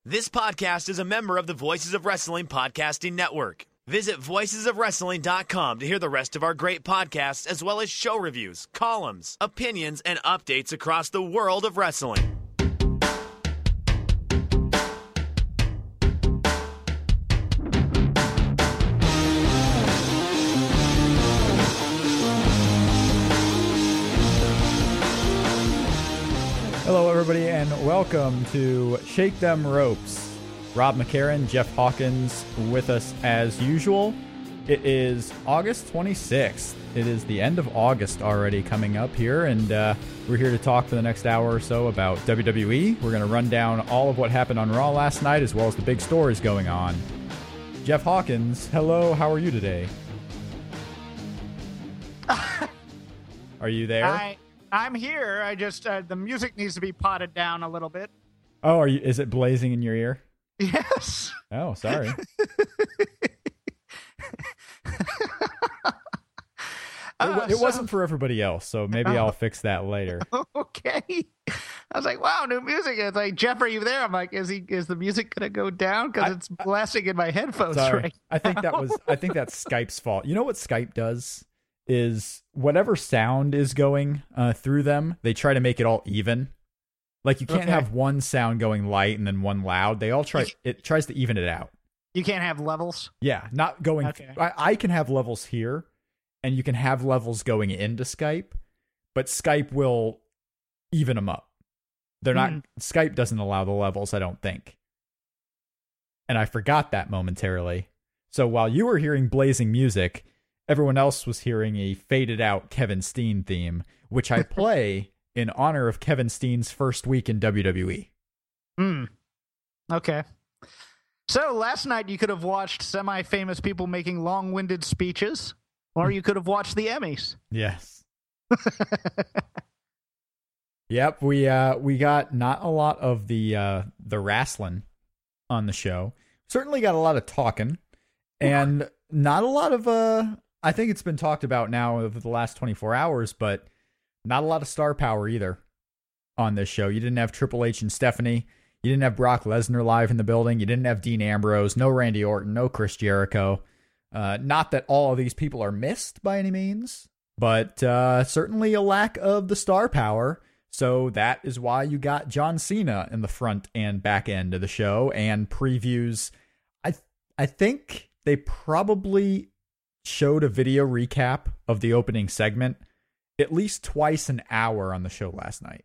This podcast is a member of the Voices of Wrestling Podcasting Network. Visit voicesofwrestling.com to hear the rest of our great podcasts, as well as show reviews, columns, opinions, and updates across the world of wrestling. Hello, everybody, and welcome to Shake Them Ropes. Rob McCarran, Jeff Hawkins with us as usual. It is August 26th. It is the end of August already coming up here, and we're here to talk for the next hour or so about WWE. We're going to run down all of what happened on Raw last night, as well as the big stories going on. Jeff Hawkins, hello, how are you today? Are you there? I'm here. I just the music needs to be potted down a little bit. Oh, are you? Is it blazing in your ear? Yes. Oh, sorry. It wasn't for everybody else, so maybe I'll fix that later. Okay. I was like, wow, new music. It's like, Jeff, are you there? I'm like, is the music gonna go down? Because it's blasting in my headphones right now. I think that's Skype's fault. You know what Skype does? Is whatever sound is going through them, they try to make it all even. Like you can't have one sound going light and then one loud. It tries to even it out. You can't have levels? Yeah, not going. Okay. I can have levels here, and you can have levels going into Skype, but Skype will even them up. They're not. Skype doesn't allow the levels, I don't think. And I forgot that momentarily. So while you were hearing blazing music, everyone else was hearing a faded out Kevin Steen theme, which I play in honor of Kevin Steen's first week in WWE. Okay. So last night you could have watched semi-famous people making long-winded speeches, or you could have watched the Emmys. Yes. Yep, we got not a lot of the wrestling on the show. Certainly got a lot of talking, and not a lot of I think it's been talked about now over the last 24 hours, but not a lot of star power either on this show. You didn't have Triple H and Stephanie. You didn't have Brock Lesnar live in the building. You didn't have Dean Ambrose, no Randy Orton, no Chris Jericho. Not that all of these people are missed by any means, but certainly a lack of the star power. So that is why you got John Cena in the front and back end of the show and previews. I think they probably showed a video recap of the opening segment at least twice an hour on the show last night.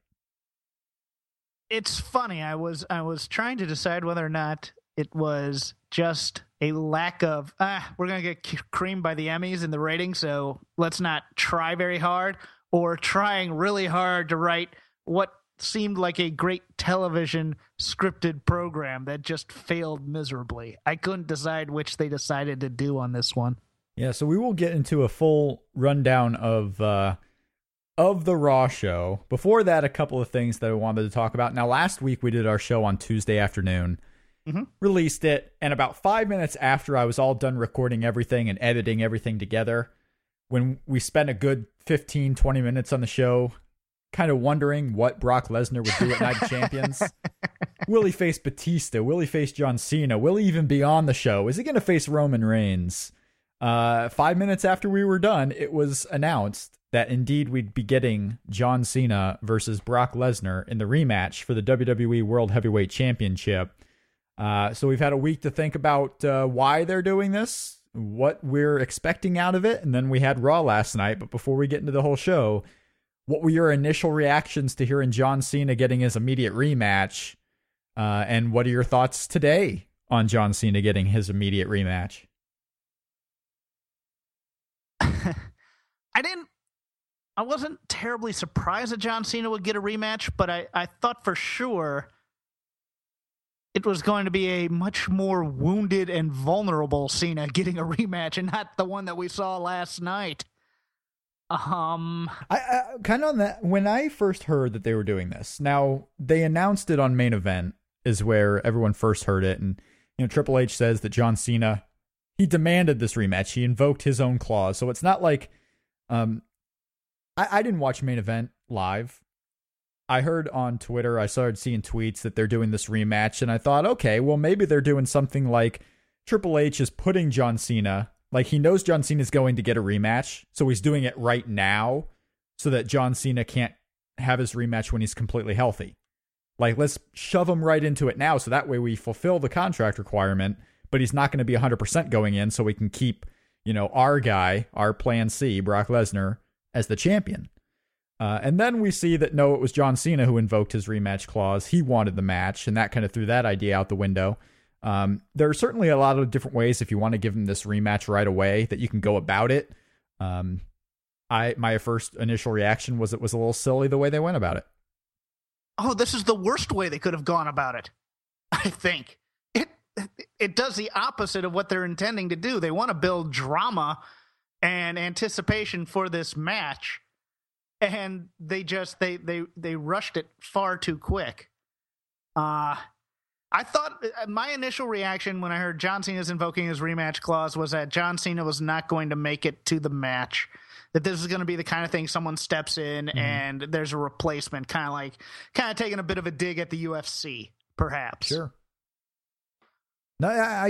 It's funny. I was trying to decide whether or not it was just a lack of we're going to get creamed by the Emmys in the ratings, so let's not try very hard, or trying really hard to write what seemed like a great television scripted program that just failed miserably. I couldn't decide which they decided to do on this one. Yeah, so we will get into a full rundown of the Raw show. Before that, a couple of things that I wanted to talk about. Now, last week we did our show on Tuesday afternoon, released it, and about 5 minutes after I was all done recording everything and editing everything together, when we spent a good 15, 20 minutes on the show, kind of wondering what Brock Lesnar would do at Night of Champions. Will he face Batista? Will he face John Cena? Will he even be on the show? Is he going to face Roman Reigns? 5 minutes after we were done, it was announced that indeed we'd be getting John Cena versus Brock Lesnar in the rematch for the WWE World Heavyweight Championship. So we've had a week to think about why they're doing this, what we're expecting out of it, and then we had Raw last night. But before we get into the whole show, what were your initial reactions to hearing John Cena getting his immediate rematch? And what are your thoughts today on John Cena getting his immediate rematch? I wasn't terribly surprised that John Cena would get a rematch, but I thought for sure it was going to be a much more wounded and vulnerable Cena getting a rematch, and not the one that we saw last night. I kind of on that, when I first heard that they were doing this, now they announced it on Main Event is where everyone first heard it. And, you know, Triple H says that John Cena, he demanded this rematch. He invoked his own clause. So it's not like, I didn't watch Main Event live. I heard on Twitter, I started seeing tweets that they're doing this rematch, and I thought, okay, well, maybe they're doing something like Triple H is putting John Cena, like he knows John Cena is going to get a rematch, so he's doing it right now so that John Cena can't have his rematch when he's completely healthy. Like, let's shove him right into it now so that way we fulfill the contract requirement, but he's not going to be 100% going in, so we can keep, our guy, our plan C, Brock Lesnar, as the champion. And then we see that, no, it was John Cena who invoked his rematch clause. He wanted the match, and that kind of threw that idea out the window. There are certainly a lot of different ways, if you want to give him this rematch right away, that you can go about it. My first initial reaction was it was a little silly the way they went about it. Oh, this is the worst way they could have gone about it, I think. It does the opposite of what they're intending to do. They want to build drama and anticipation for this match, and they rushed it far too quick. I thought my initial reaction when I heard John Cena's invoking his rematch clause was that John Cena was not going to make it to the match, that this is going to be the kind of thing someone steps in and there's a replacement, kind of taking a bit of a dig at the UFC, perhaps. Sure. No,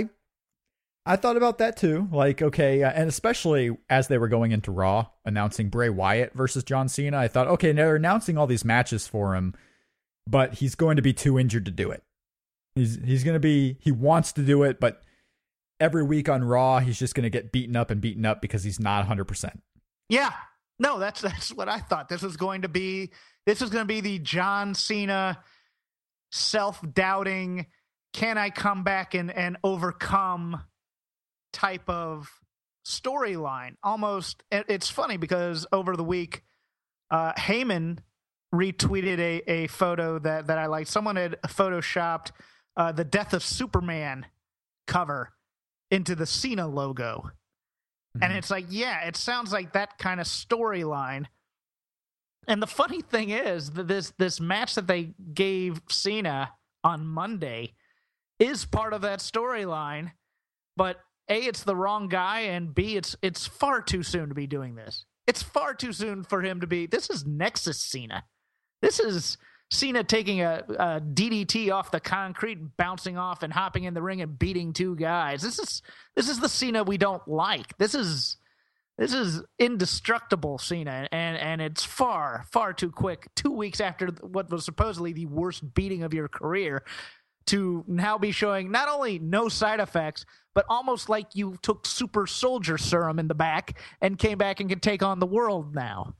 I thought about that too. Like, okay, and especially as they were going into Raw, announcing Bray Wyatt versus John Cena, I thought, okay, they're announcing all these matches for him, but he's going to be too injured to do it. He's going to be, he wants to do it, but every week on Raw, he's just going to get beaten up because he's not 100%. Yeah. No, that's what I thought. This was going to be the John Cena self-doubting, can I come back and overcome type of storyline. Almost, it's funny because over the week, Heyman retweeted a photo that I liked. Someone had photoshopped the Death of Superman cover into the Cena logo. Mm-hmm. And it's like, yeah, it sounds like that kind of storyline. And the funny thing is that this match that they gave Cena on Monday is part of that storyline, but A, it's the wrong guy, and B, it's far too soon to be doing this. It's far too soon for him to be. This is Nexus Cena. This is Cena taking a DDT off the concrete, bouncing off and hopping in the ring and beating two guys. This is the Cena we don't like. This is indestructible Cena, and it's far too quick. 2 weeks after what was supposedly the worst beating of your career, to now be showing not only no side effects, but almost like you took super soldier serum in the back and came back and can take on the world now.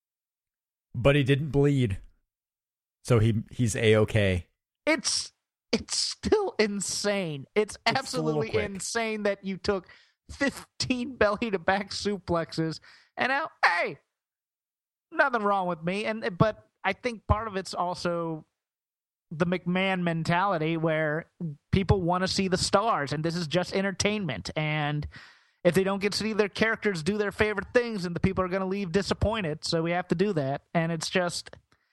But he didn't bleed, so he's A-okay. It's still insane. It's absolutely insane that you took 15 belly-to-back suplexes, and now, hey, nothing wrong with me. But I think part of it's also the McMahon mentality where people want to see the stars, and this is just entertainment. And if they don't get to see their characters do their favorite things, then the people are going to leave disappointed. So we have to do that. And it's just,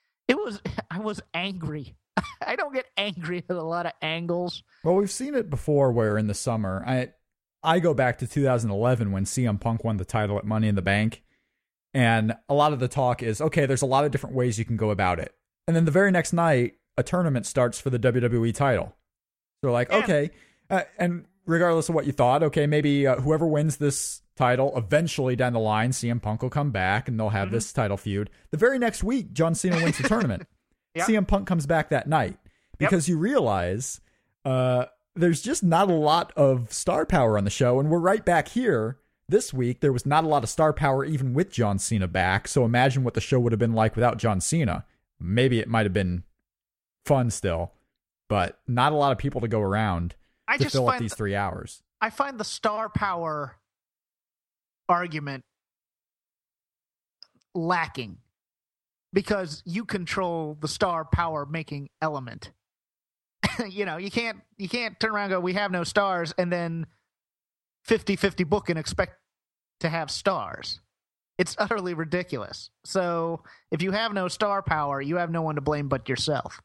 I was angry. I don't get angry at a lot of angles. Well, we've seen it before where in the summer, I go back to 2011 when CM Punk won the title at Money in the Bank. And a lot of the talk is, okay, there's a lot of different ways you can go about it. And then the very next night, a tournament starts for the WWE title. So like, yeah. Okay. And regardless of what you thought, okay, maybe whoever wins this title, eventually down the line, CM Punk will come back and they'll have this title feud. The very next week, John Cena wins the tournament. Yep. CM Punk comes back that night because you realize there's just not a lot of star power on the show. And we're right back here this week. There was not a lot of star power even with John Cena back. So imagine what the show would have been like without John Cena. Maybe it might have been fun still, but not a lot of people to go around to fill up these 3 hours. I find the star power argument lacking because you control the star power making element. You know, you can't turn around and go, we have no stars, and then 50-50 book and expect to have stars. It's utterly ridiculous. So if you have no star power, you have no one to blame but yourself.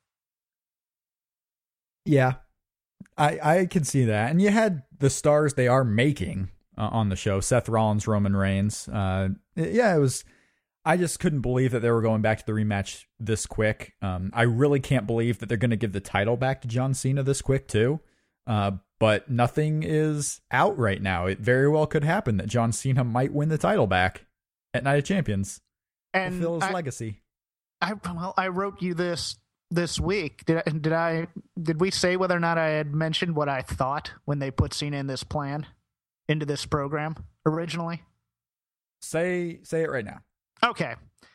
Yeah, I can see that. And you had the stars they are making on the show, Seth Rollins, Roman Reigns. It was, I just couldn't believe that they were going back to the rematch this quick. I really can't believe that they're going to give the title back to John Cena this quick, too. But nothing is out right now. It very well could happen that John Cena might win the title back at Night of Champions and fulfill his legacy. I wrote you this week. Did we say whether or not I had mentioned what I thought when they put Cena in this plan, into this program originally? Say it right now. Okay.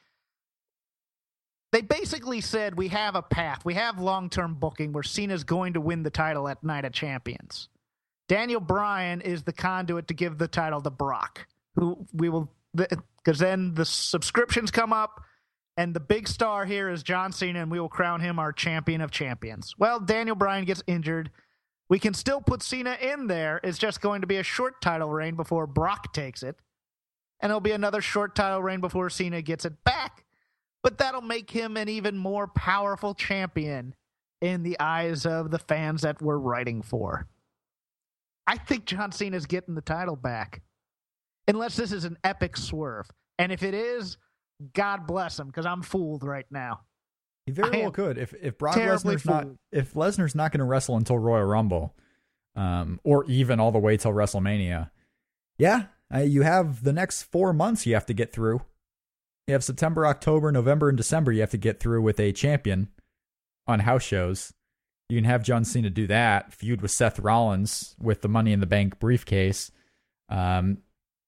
They basically said we have a path. We have long-term booking where Cena's going to win the title at Night of Champions. Daniel Bryan is the conduit to give the title to Brock, who we will, because then the subscriptions come up, and the big star here is John Cena, and we will crown him our champion of champions. Well, Daniel Bryan gets injured. We can still put Cena in there. It's just going to be a short title reign before Brock takes it. And it'll be another short title reign before Cena gets it back. But that'll make him an even more powerful champion in the eyes of the fans that we're writing for. I think John Cena's getting the title back. Unless this is an epic swerve. And if it is, God bless him, because I'm fooled right now. He very well could. If Brock Lesnar's not going to wrestle until Royal Rumble, or even all the way till WrestleMania, you have the next 4 months you have to get through. You have September, October, November, and December you have to get through with a champion on house shows. You can have John Cena do that, feud with Seth Rollins with the Money in the Bank briefcase. I'm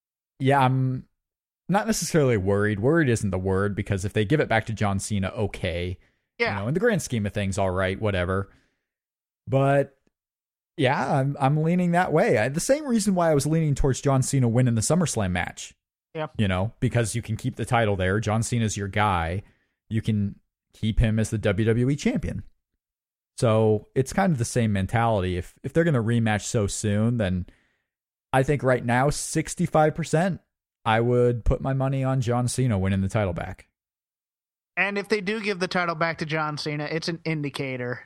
not necessarily worried. Worried isn't the word, because if they give it back to John Cena, okay. In the grand scheme of things, all right, whatever. But yeah, I'm leaning that way. The same reason why I was leaning towards John Cena winning the SummerSlam match. Yeah. Because you can keep the title there. John Cena's your guy. You can keep him as the WWE champion. So it's kind of the same mentality. If they're going to rematch so soon, then I think right now, 65%, I would put my money on John Cena winning the title back. And if they do give the title back to John Cena, it's an indicator.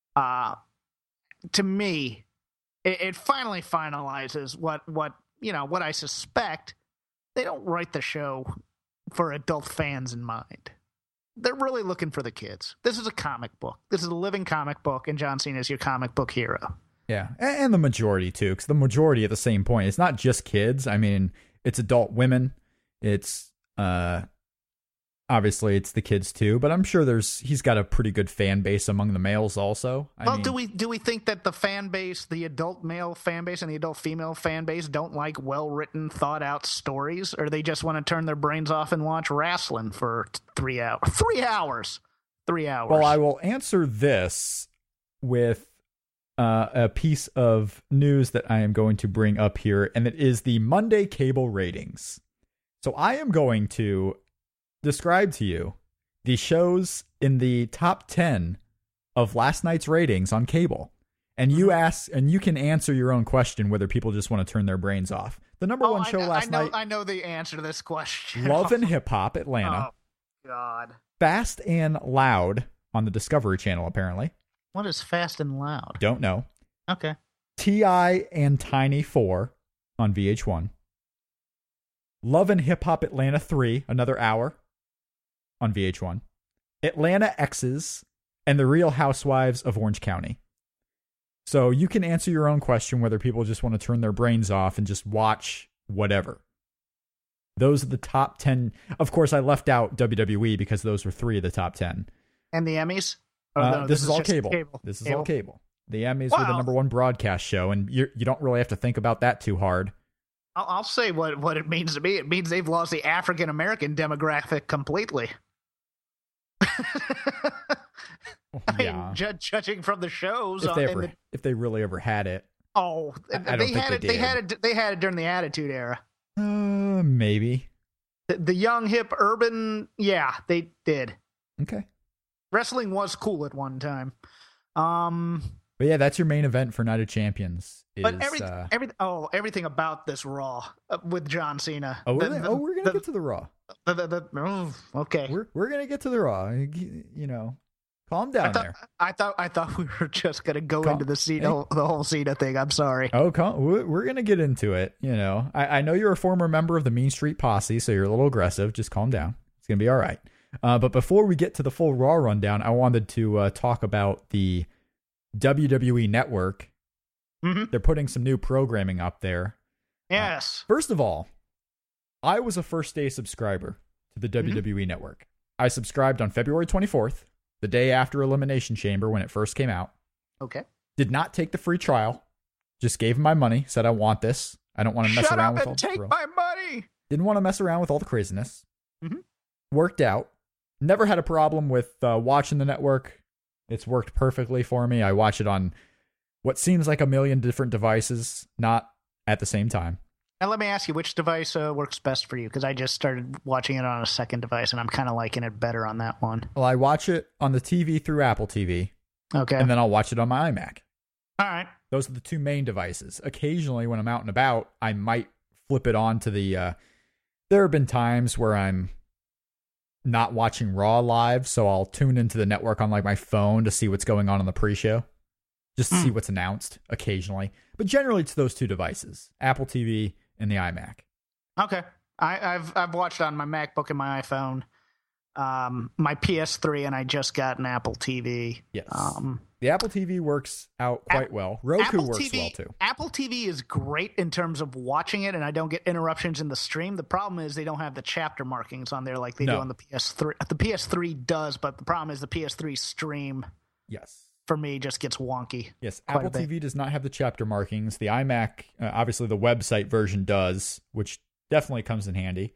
To me, it finally finalizes what I suspect. They don't write the show for adult fans in mind. They're really looking for the kids. This is a comic book. This is a living comic book, and John Cena is your comic book hero. Yeah, and the majority, too, because the majority at the same point, it's not just kids. I mean, it's adult women. It's, obviously, it's the kids, too, but I'm sure he's got a pretty good fan base among the males also. Do we think that the fan base, the adult male fan base and the adult female fan base don't like well-written, thought-out stories, or they just want to turn their brains off and watch wrestling for 3 hours? 3 hours! 3 hours. Well, I will answer this with a piece of news that I am going to bring up here, and it is the Monday cable ratings. So I am going to describe to you the shows in the top 10 of last night's ratings on cable. And you can answer your own question whether people just want to turn their brains off. The number one show last night. I know the answer to this question. Love and Hip Hop Atlanta. Oh, God. Fast and Loud on the Discovery Channel, apparently. What is Fast and Loud? Don't know. Okay. T.I. and Tiny 4 on VH1. Love and Hip Hop Atlanta 3, another hour on VH1. Atlanta X's and The Real Housewives of Orange County. So you can answer your own question whether people just want to turn their brains off and just watch whatever. Those are the top 10. Of course, I left out WWE because those were 3 of the top 10. And the Emmys? No, this is all cable. This is all cable. The Emmys were the number one broadcast show, and you don't really have to think about that too hard. I'll say what it means to me. It means they've lost the African-American demographic completely. I mean, judging from the shows, if they really ever had it. Oh, they had it during the Attitude Era. Maybe. The young, hip, urban, yeah, they did. Okay. Wrestling was cool at one time. But yeah, that's your main event for Night of Champions. But everything about this Raw with John Cena. Oh, we're gonna get to the Raw. Okay, we're gonna get to the Raw. Calm down there. I thought we were just gonna go into the Cena, the whole Cena thing. I'm sorry. Oh, we're gonna get into it. I know you're a former member of the Mean Street Posse, so you're a little aggressive. Just calm down. It's going to be all right. But before we get to the full Raw rundown, I wanted to talk about the WWE Network. Mm-hmm. They're putting some new programming up there. Yes. First of all, I was a first-day subscriber to the WWE Network. I subscribed on February 24th, the day after Elimination Chamber when it first came out. Okay. Did not take the free trial. Just gave them my money. Said I want this. I don't want to mess Shut around up with all and the take my money. Didn't want to mess around with all the craziness. Mm-hmm. Worked out. Never had a problem with watching the network. It's worked perfectly for me. I watch it on what seems like a million different devices, not at the same time. Now, let me ask you, which device works best for you? Because I just started watching it on a second device, and I'm kind of liking it better on that one. Well, I watch it on the TV through Apple TV. Okay. And then I'll watch it on my iMac. All right. Those are the two main devices. Occasionally, when I'm out and about, I might flip it on to the... there have been times where I'm not watching Raw live, so I'll tune into the network on like my phone to see what's going on in the pre-show. Just to see what's announced occasionally. But generally, it's those two devices, Apple TV and the iMac. Okay. I've watched on my MacBook and my iPhone, my PS3, and I just got an Apple TV. Yes. The Apple TV works out quite well. Roku Apple works TV, well too. Apple TV is great in terms of watching it, and I don't get interruptions in the stream. The problem is they don't have the chapter markings on there like they do on the PS3. The PS3 does, but the problem is the PS3 stream. Yes. For me, just gets wonky. Yes, Apple TV does not have the chapter markings. The iMac, obviously the website version does, which definitely comes in handy.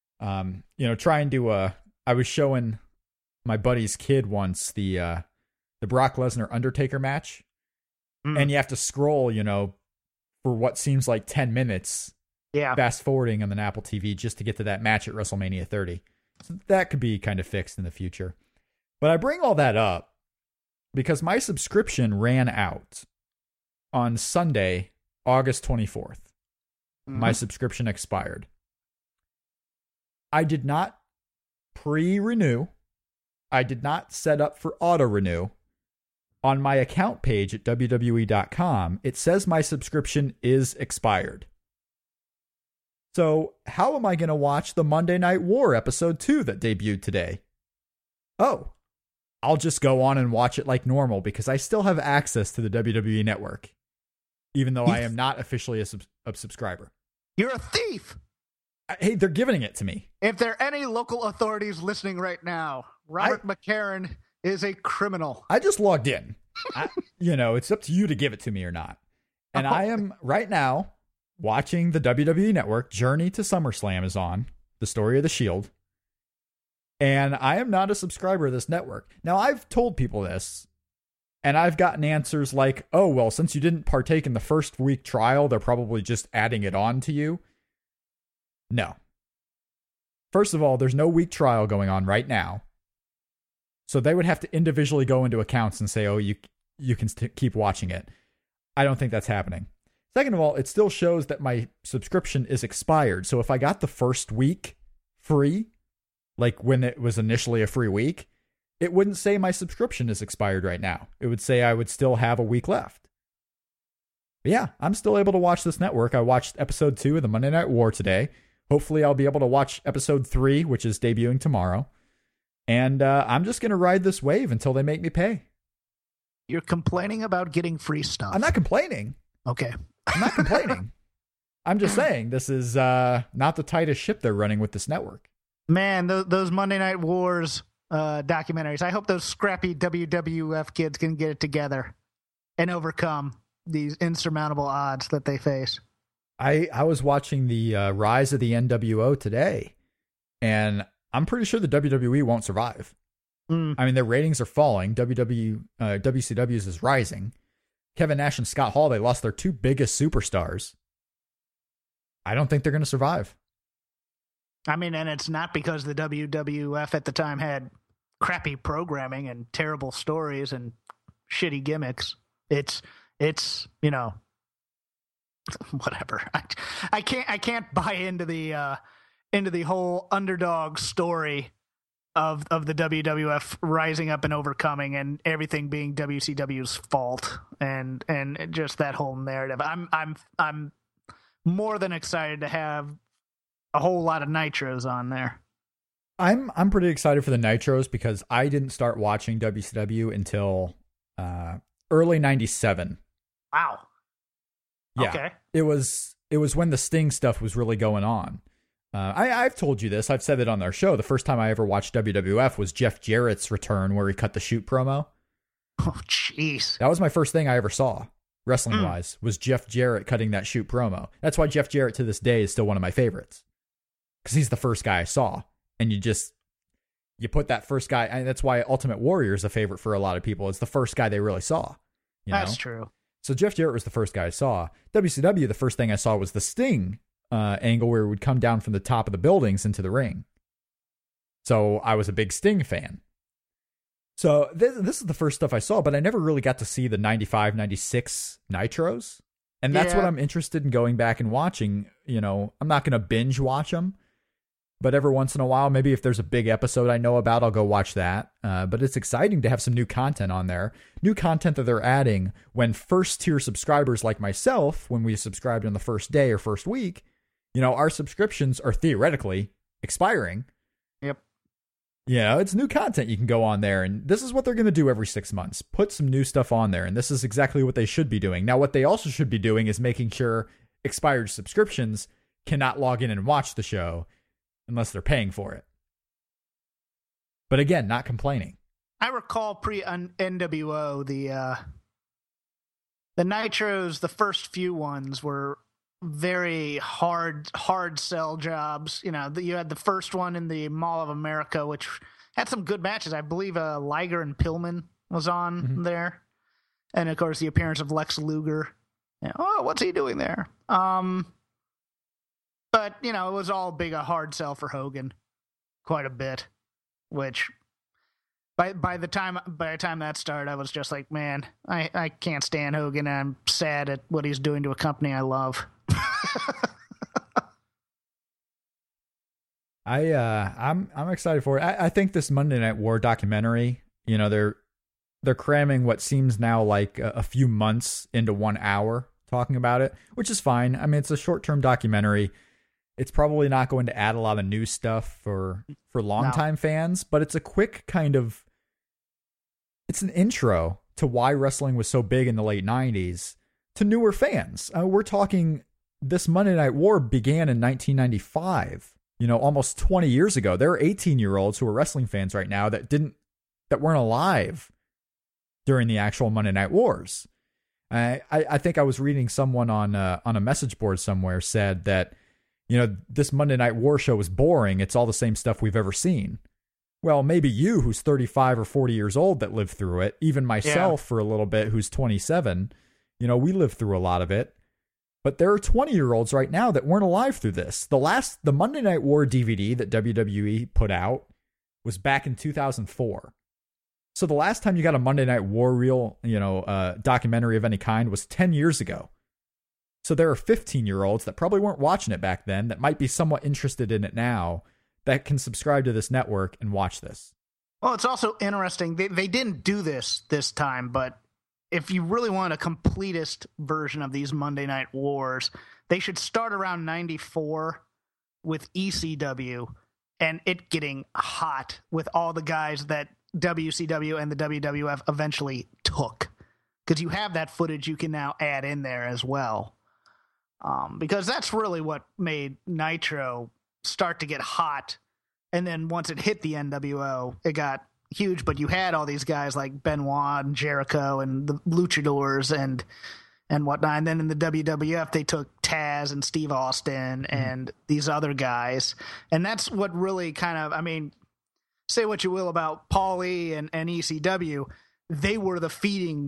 Trying to, I was showing my buddy's kid once the Brock Lesnar Undertaker match, and you have to scroll, for what seems like 10 minutes, fast forwarding on an Apple TV just to get to that match at WrestleMania 30. So that could be kind of fixed in the future. But I bring all that up because my subscription ran out on Sunday, August 24th. My subscription expired. I did not pre-renew. I did not set up for auto-renew. On my account page at WWE.com, it says my subscription is expired. So how am I going to watch the Monday Night War episode 2 that debuted today? Oh, I'll just go on and watch it like normal because I still have access to the WWE Network, even though I am not officially a subscriber. You're a thief! Hey, they're giving it to me. If there are any local authorities listening right now, Robert McCarran is a criminal. I just logged in. It's up to you to give it to me or not. And I am right now watching the WWE Network. Journey to SummerSlam is on. The Story of the Shield. And I am not a subscriber of this network. Now, I've told people this, and I've gotten answers like, oh, well, since you didn't partake in the first week trial, they're probably just adding it on to you. No. First of all, there's no week trial going on right now. So they would have to individually go into accounts and say, oh, you can keep watching it. I don't think that's happening. Second of all, it still shows that my subscription is expired. So if I got the first week free, like when it was initially a free week, it wouldn't say my subscription is expired right now. It would say I would still have a week left. But yeah, I'm still able to watch this network. I watched episode 2 of the Monday Night War today. Hopefully I'll be able to watch episode 3, which is debuting tomorrow. And I'm just going to ride this wave until they make me pay. You're complaining about getting free stuff. I'm not complaining. Okay. I'm not complaining. I'm just saying this is not the tightest ship they're running with this network. Man, those Monday Night Wars documentaries. I hope those scrappy WWF kids can get it together and overcome these insurmountable odds that they face. I was watching the rise of the NWO today, and I'm pretty sure the WWE won't survive. I mean, their ratings are falling. WCW's is rising. Kevin Nash and Scott Hall, they lost their two biggest superstars. I don't think they're going to survive. I mean, and it's not because the WWF at the time had crappy programming and terrible stories and shitty gimmicks. It's whatever. I can't buy into the whole underdog story of the WWF rising up and overcoming and everything being WCW's fault and just that whole narrative. I'm more than excited to have a whole lot of nitros on there. I'm pretty excited for the Nitros because I didn't start watching WCW until early '97. Wow. Yeah, Okay. it was when the Sting stuff was really going on. I've told you this. I've said it on our show. The first time I ever watched WWF was Jeff Jarrett's return, where he cut the shoot promo. Oh, jeez. That was my first thing I ever saw, wrestling wise, was Jeff Jarrett cutting that shoot promo. That's why Jeff Jarrett to this day is still one of my favorites, because he's the first guy I saw. And you put that first guy, and that's why Ultimate Warrior is a favorite for a lot of people. It's the first guy they really saw. That's true. So Jeff Jarrett was the first guy I saw. WCW, the first thing I saw was the Sting angle where it would come down from the top of the buildings into the ring. So I was a big Sting fan. So this is the first stuff I saw, but I never really got to see the 95, 96 Nitros. And that's what I'm interested in going back and watching. I'm not going to binge watch them, but every once in a while, maybe if there's a big episode I know about, I'll go watch that. But it's exciting to have some new content on there. New content that they're adding when first-tier subscribers like myself, when we subscribed on the first day or first week, our subscriptions are theoretically expiring. Yep. It's new content you can go on there. And this is what they're going to do every 6 months. Put some new stuff on there. And this is exactly what they should be doing. Now, what they also should be doing is making sure expired subscriptions cannot log in and watch the show unless they're paying for it. But again, not complaining. I recall pre-NWO, the Nitros, the first few ones were very hard sell jobs. You had the first one in the Mall of America, which had some good matches. I believe Liger and Pillman was on there. And, of course, the appearance of Lex Luger. What's he doing there? But, it was all a hard sell for Hogan. Quite a bit. Which, by the time that started, I was just like, man, I can't stand Hogan, and I'm sad at what he's doing to a company I love. I'm excited for it. I think this Monday Night War documentary, they're cramming what seems now like a few months into 1 hour talking about it, which is fine. I mean, it's a short-term documentary. It's probably not going to add a lot of new stuff for longtime fans, but it's a quick it's an intro to why wrestling was so big in the late 90s to newer fans. We're talking, this Monday Night War began in 1995, almost 20 years ago. There are 18-year-olds who are wrestling fans right now that weren't alive during the actual Monday Night Wars. I think I was reading someone on a message board somewhere said that, this Monday Night War show is boring. It's all the same stuff we've ever seen. Well, maybe you, who's 35 or 40 years old, that lived through it. Even myself, for a little bit, who's 27, we lived through a lot of it. But there are 20-year-olds right now that weren't alive through this. The Monday Night War DVD that WWE put out was back in 2004. So the last time you got a Monday Night War reel, documentary of any kind was 10 years ago. So there are 15-year-olds that probably weren't watching it back then that might be somewhat interested in it now that can subscribe to this network and watch this. Well, it's also interesting. They didn't do this time, but if you really want a completist version of these Monday Night Wars, they should start around 94 with ECW and it getting hot with all the guys that WCW and the WWF eventually took. Because you have that footage you can now add in there as well. Because that's really what made Nitro start to get hot. And then once it hit the NWO, it got huge. But you had all these guys like Benoit and Jericho and the Luchadors and whatnot. And then in the WWF, they took Taz and Steve Austin and these other guys. And that's what really kind of, say what you will about Paulie and ECW, they were the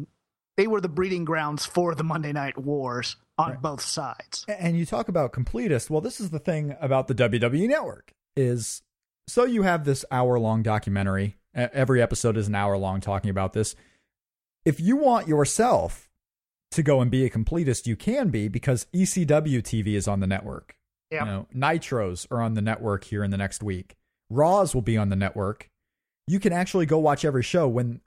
breeding grounds for the Monday Night Wars on both sides. And you talk about completists. Well, this is the thing about the WWE Network is, so you have this hour-long documentary. Every episode is an hour long talking about this. If you want yourself to go and be a completist, you can be, because ECW TV is on the network. Yeah. Nitros are on the network here in the next week. Raws will be on the network. You can actually go watch every show. When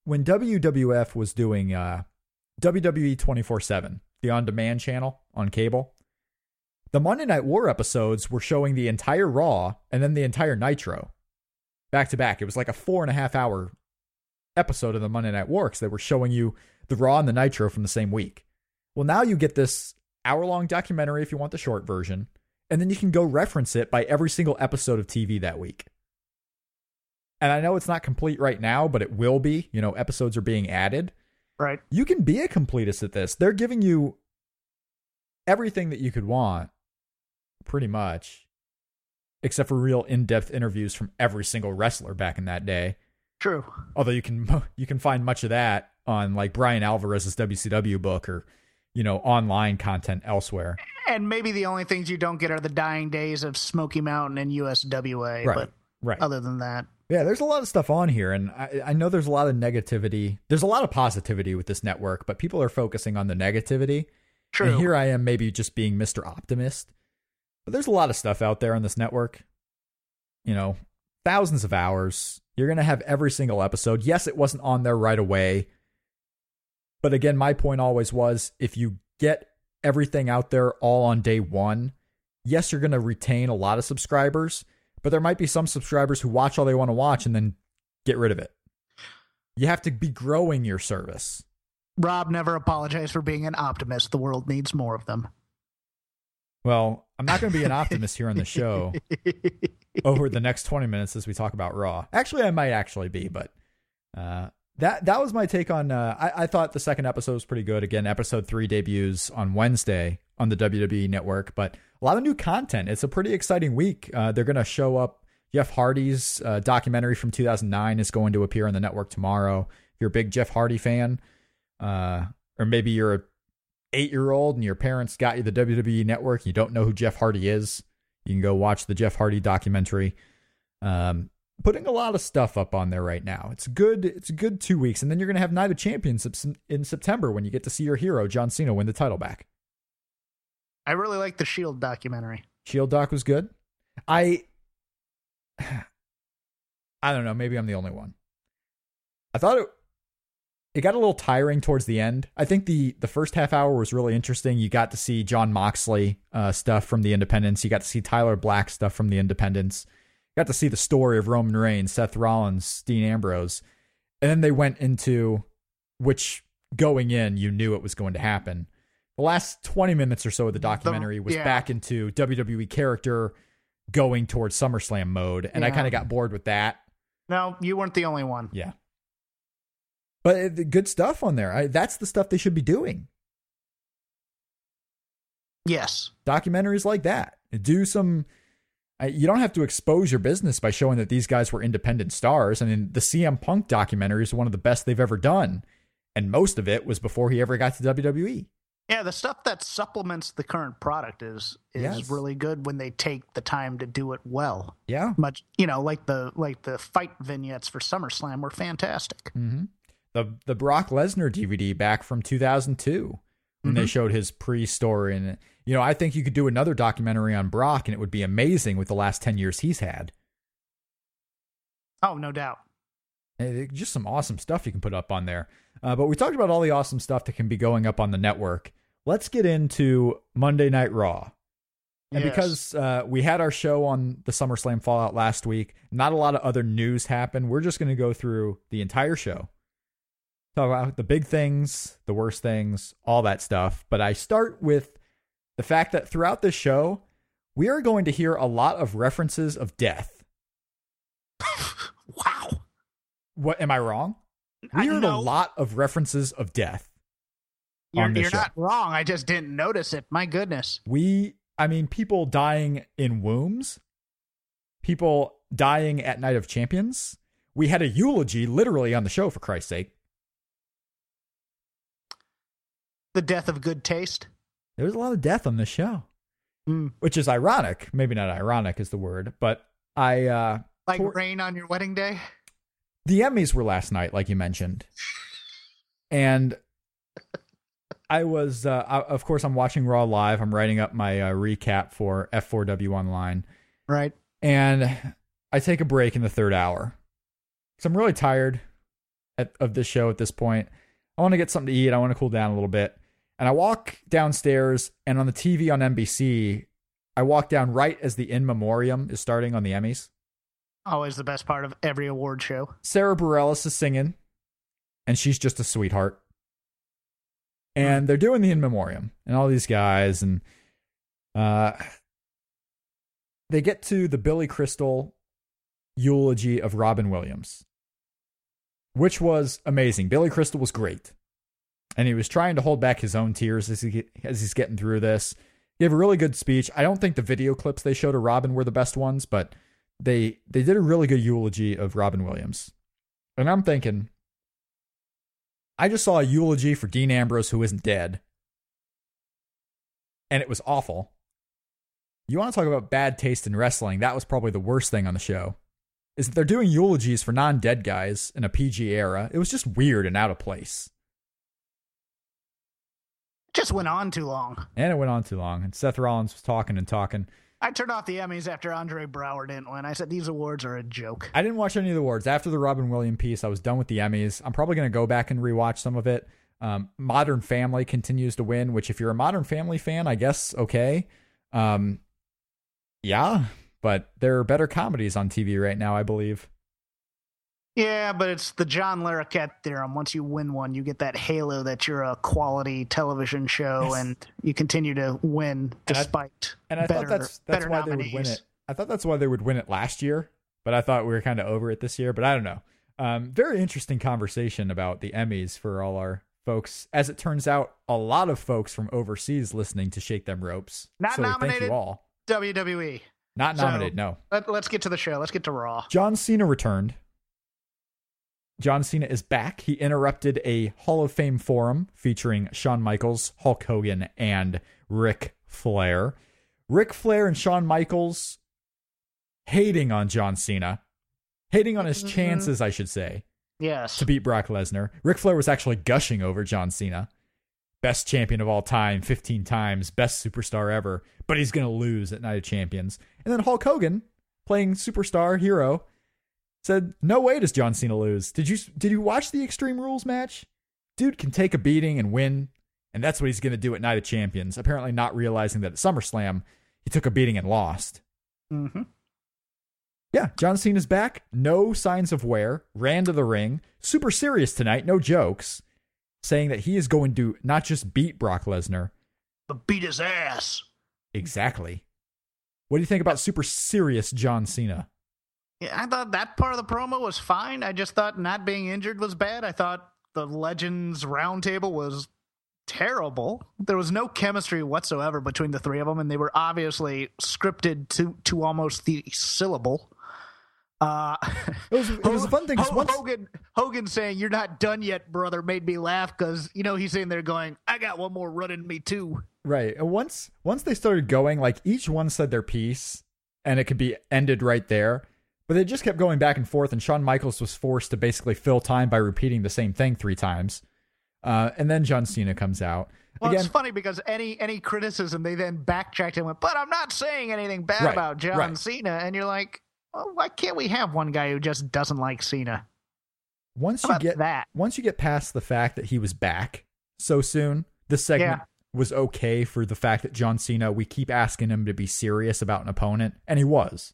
WWF was doing WWE 24/7, the on-demand channel on cable, the Monday Night War episodes were showing the entire Raw and then the entire Nitro back to back. It was like a 4.5-hour episode of the Monday Night War because they were showing you the Raw and the Nitro from the same week. Well, now you get this hour-long documentary if you want the short version, and then you can go reference it by every single episode of TV that week. And I know it's not complete right now, but it will be. You know, episodes are being added. Right. You can be a completist at this. They're giving you everything that you could want, pretty much, except for real in-depth interviews from every single wrestler back in that day. True. Although you can find much of that on like Brian Alvarez's WCW book or, you know, online content elsewhere. And maybe the only things you don't get are the dying days of Smoky Mountain and USWA. Right. But right. Other than that. Yeah, there's a lot of stuff on here, and I know there's a lot of negativity. There's a lot of positivity with this network, but people are focusing on the negativity. True. And here I am maybe just being Mr. Optimist. But there's a lot of stuff out there on this network. You know, thousands of hours. You're going to have every single episode. Yes, it wasn't on there right away. But again, my point always was, if you get everything out there all on day one, yes, you're going to retain a lot of subscribers. But there might be some subscribers who watch all they want to watch and then get rid of it. You have to be growing your service. Rob, never apologize for being an optimist. The world needs more of them. Well, I'm not going to be an optimist here on the show over the next 20 minutes as we talk about Raw. Actually, I might actually be, but that was my take on... I thought the second episode was pretty good. Again, episode 3 debuts on Wednesday on the WWE Network, but a lot of new content. It's a pretty exciting week. They're going to show up. Jeff Hardy's documentary from 2009 is going to appear on the network tomorrow. If you're a big Jeff Hardy fan, or maybe you're a 8-year-old and your parents got you the WWE Network, and you don't know who Jeff Hardy is, you can go watch the Jeff Hardy documentary. Putting a lot of stuff up on there right now. It's good. It's a good 2 weeks, and then you're going to have Night of Champions in September when you get to see your hero John Cena win the title back. I really like the Shield documentary. Shield doc was good. I don't know. Maybe I'm the only one. I thought it got a little tiring towards the end. I think the first half hour was really interesting. You got to see Jon Moxley stuff from the Independents. You got to see Tyler Black stuff from the Independents. You got to see the story of Roman Reigns, Seth Rollins, Dean Ambrose. And then they went into, which going in, you knew it was going to happen. The last 20 minutes or so of the documentary was back into WWE character going towards SummerSlam mode. And I kind of got bored with that. No, you weren't the only one. Yeah. But good stuff on there. That's the stuff they should be doing. Yes. Documentaries like that. Do some... You don't have to expose your business by showing that these guys were independent stars. I mean, the CM Punk documentary is one of the best they've ever done. And most of it was before he ever got to WWE. Yeah, the stuff that supplements the current product is really good when they take the time to do it well. Yeah. Much, like the fight vignettes for SummerSlam were fantastic. Mm-hmm. The Brock Lesnar DVD back from 2002 when they showed his pre-story. And, I think you could do another documentary on Brock and it would be amazing with the last 10 years he's had. Oh, no doubt. Just some awesome stuff you can put up on there. But we talked about all the awesome stuff that can be going up on the network. Let's get into Monday Night Raw. And because we had our show on the SummerSlam Fallout last week, not a lot of other news happened. We're just going to go through the entire show. Talk about the big things, the worst things, all that stuff. But I start with the fact that throughout this show, we are going to hear a lot of references of death. Wow. What, am I wrong? We heard a lot of references of death. You're not wrong. I just didn't notice it. My goodness. People dying in wombs. People dying at Night of Champions. We had a eulogy literally on the show, for Christ's sake. The death of good taste. There was a lot of death on this show. Which is ironic. Maybe not ironic is the word, but rain on your wedding day? The Emmys were last night, like you mentioned. And I was, of course, I'm watching Raw live. I'm writing up my recap for F4W Online. Right. And I take a break in the third hour. So I'm really tired of this show at this point. I want to get something to eat. I want to cool down a little bit. And I walk downstairs, and on the TV on NBC, I walk down right as the In Memoriam is starting on the Emmys. Always the best part of every award show. Sarah Bareilles is singing, and she's just a sweetheart. And they're doing the in memoriam, and all these guys, and they get to the Billy Crystal eulogy of Robin Williams, which was amazing. Billy Crystal was great, and he was trying to hold back his own tears as he's getting through this. He gave a really good speech. I don't think the video clips they showed of Robin were the best ones, but they did a really good eulogy of Robin Williams. And I'm thinking, I just saw a eulogy for Dean Ambrose who isn't dead, and it was awful. You want to talk about bad taste in wrestling? That was probably the worst thing on the show, is that they're doing eulogies for non-dead guys in a PG era. It was just weird and out of place. Just went on too long. And it went on too long, and Seth Rollins was talking and talking. I turned off the Emmys after Andre Brower didn't win. I said, these awards are a joke. I didn't watch any of the awards. After the Robin Williams piece, I was done with the Emmys. I'm probably going to go back and rewatch some of it. Modern Family continues to win, which if you're a Modern Family fan, I guess, okay. Yeah, but there are better comedies on TV right now, I believe. Yeah, but it's the John Larroquette theorem. Once you win one, you get that halo that you're a quality television show, yes. And you continue to win despite I better, thought that's why nominees. They would win it. I thought that's why they would win it last year, but I thought we were kind of over it this year, but I don't know. Very interesting conversation about the Emmys for all our folks. As it turns out, a lot of folks from overseas listening to Shake Them Ropes. Not so nominated. Thank you all. WWE. Not nominated, no. Let's get to the show. Let's get to Raw. John Cena returned. John Cena is back. He interrupted a Hall of Fame forum featuring Shawn Michaels, Hulk Hogan, and Ric Flair. Ric Flair and Shawn Michaels hating on John Cena. Hating on his chances, I should say. Yes. To beat Brock Lesnar. Ric Flair was actually gushing over John Cena. Best champion of all time, 15 times, best superstar ever, but he's going to lose at Night of Champions. And then Hulk Hogan, playing superstar hero, said, no way does John Cena lose. Did you watch the Extreme Rules match? Dude can take a beating and win, and that's what he's going to do at Night of Champions, apparently not realizing that at SummerSlam, he took a beating and lost. Mm-hmm. Yeah, John Cena's back. No signs of wear. Ran to the ring. Super serious tonight. No jokes. Saying that he is going to not just beat Brock Lesnar, but beat his ass. Exactly. What do you think about super serious John Cena? Yeah, I thought that part of the promo was fine. I just thought not being injured was bad. I thought the Legends Roundtable was terrible. There was no chemistry whatsoever between the three of them, and they were obviously scripted to almost the syllable. It was a fun thing. Hogan saying, "You're not done yet, brother," made me laugh because, he's sitting there going, "I got one more run in me too." Right. And once they started going, like each one said their piece and it could be ended right there. But they just kept going back and forth, and Shawn Michaels was forced to basically fill time by repeating the same thing 3 times. And then John Cena comes out. Well, again, it's funny because any criticism, they then backtracked and went, but I'm not saying anything bad about John Cena. And you're like, well, why can't we have one guy who just doesn't like Cena? Once you get past the fact that he was back so soon, the segment was okay for the fact that John Cena, we keep asking him to be serious about an opponent, and he was.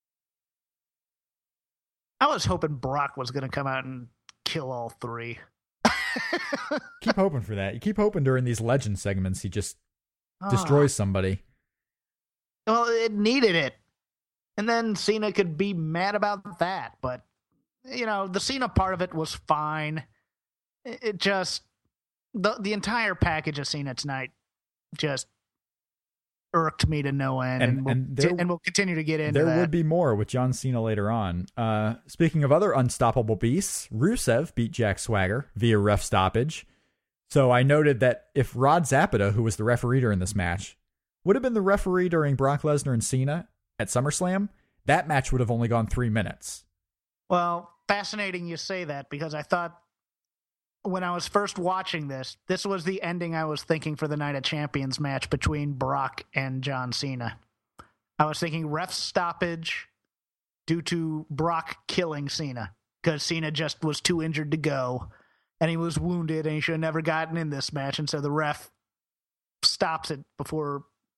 I was hoping Brock was going to come out and kill all 3. Keep hoping for that. You keep hoping during these legend segments he just destroys somebody. Well, it needed it. And then Cena could be mad about that. But, the Cena part of it was fine. It just, the entire package of Cena tonight just irked me to no end. And we'll continue to get into that. There would be more with John Cena later on. Speaking of other unstoppable beasts, Rusev beat Jack Swagger via ref stoppage. So I noted that if Rod Zapata, who was the referee during this match, would have been the referee during Brock Lesnar and Cena at SummerSlam, that match would have only gone 3 minutes. Well, fascinating you say that, because I thought when I was first watching this was the ending I was thinking for the Night of Champions match between Brock and John Cena. I was thinking ref stoppage due to Brock killing Cena, because Cena just was too injured to go, and he was wounded, and he should have never gotten in this match, and so the ref stops it before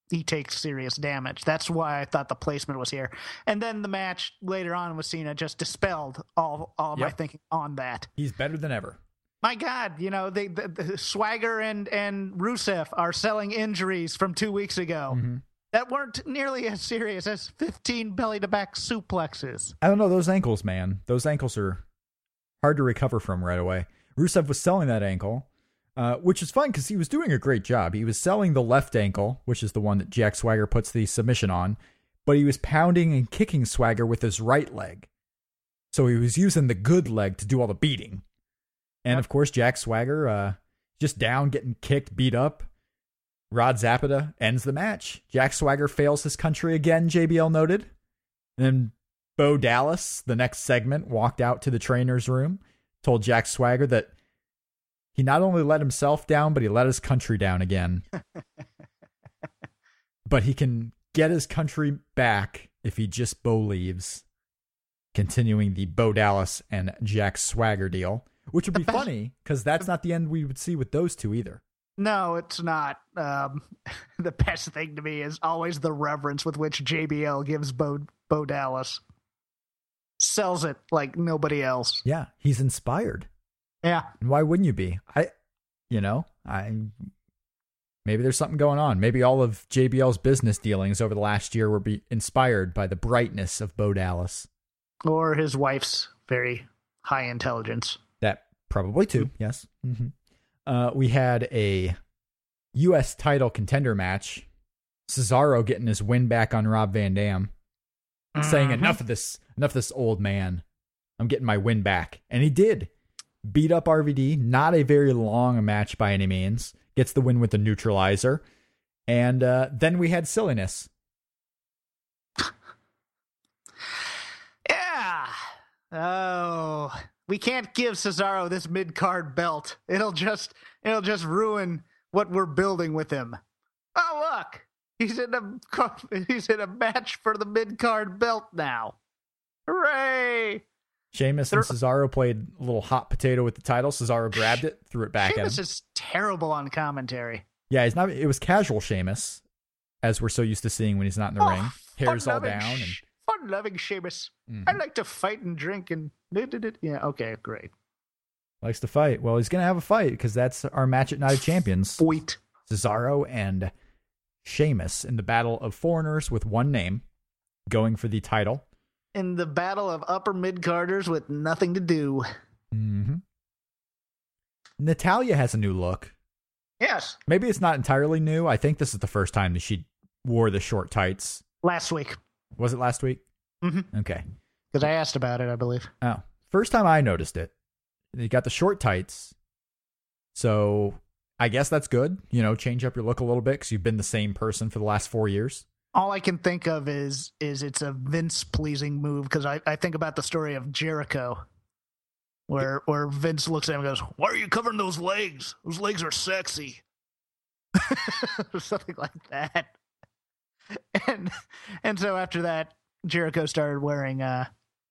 he takes serious damage. That's why I thought the placement was here. And then the match later on with Cena just dispelled all my thinking on that. He's better than ever. My God, the Swagger and Rusev are selling injuries from 2 weeks ago. Mm-hmm. That weren't nearly as serious as 15 belly-to-back suplexes. I don't know, those ankles, man. Those ankles are hard to recover from right away. Rusev was selling that ankle, which is fun because he was doing a great job. He was selling the left ankle, which is the one that Jack Swagger puts the submission on, but he was pounding and kicking Swagger with his right leg. So he was using the good leg to do all the beating. And, of course, Jack Swagger just down, getting kicked, beat up. Rod Zapata ends the match. Jack Swagger fails his country again, JBL noted. And then Bo Dallas, the next segment, walked out to the trainer's room, told Jack Swagger that he not only let himself down, but he let his country down again. But he can get his country back if he just believes. Continuing the Bo Dallas and Jack Swagger deal, which would be funny because that's not the end we would see with those two either. No, it's not. The best thing to me is always the reverence with which JBL gives Bo Dallas. Sells it like nobody else. Yeah, he's inspired. Yeah. And why wouldn't you be? Maybe there's something going on. Maybe all of JBL's business dealings over the last year were inspired by the brightness of Bo Dallas. Or his wife's very high intelligence. That probably too, yes. Mm-hmm. We had a U.S. title contender match. Cesaro getting his win back on Rob Van Dam. Saying, enough of this old man. I'm getting my win back. And he did. Beat up RVD. Not a very long match by any means. Gets the win with the neutralizer. And then we had silliness. Yeah. Oh, we can't give Cesaro this mid-card belt. It'll just ruin what we're building with him. Oh, look. He's in a match for the mid-card belt now. Hooray! Sheamus and Cesaro played a little hot potato with the title. Cesaro grabbed it, threw it back at him. Sheamus is terrible on commentary. Yeah, it was casual Sheamus, as we're so used to seeing when he's not in the ring. Hair's all down. Fun-loving Sheamus. I like to fight and drink and... Yeah, okay, great. Likes to fight. Well, he's going to have a fight because that's our match at Night of Champions. Fight. Cesaro and Sheamus in the battle of foreigners with one name, going for the title. In the battle of upper mid-carders with nothing to do. Mm-hmm. Natalya has a new look. Yes. Maybe it's not entirely new. I think this is the first time that she wore the short tights. Last week. Was it last week? Mm-hmm. Okay. Because I asked about it, I believe. Oh. First time I noticed it. You got the short tights. So I guess that's good. Change up your look a little bit because you've been the same person for the last 4 years. All I can think of is it's a Vince-pleasing move because I think about the story of Jericho where Vince looks at him and goes, "Why are you covering those legs? Those legs are sexy." Or something like that. And so after that, Jericho started wearing the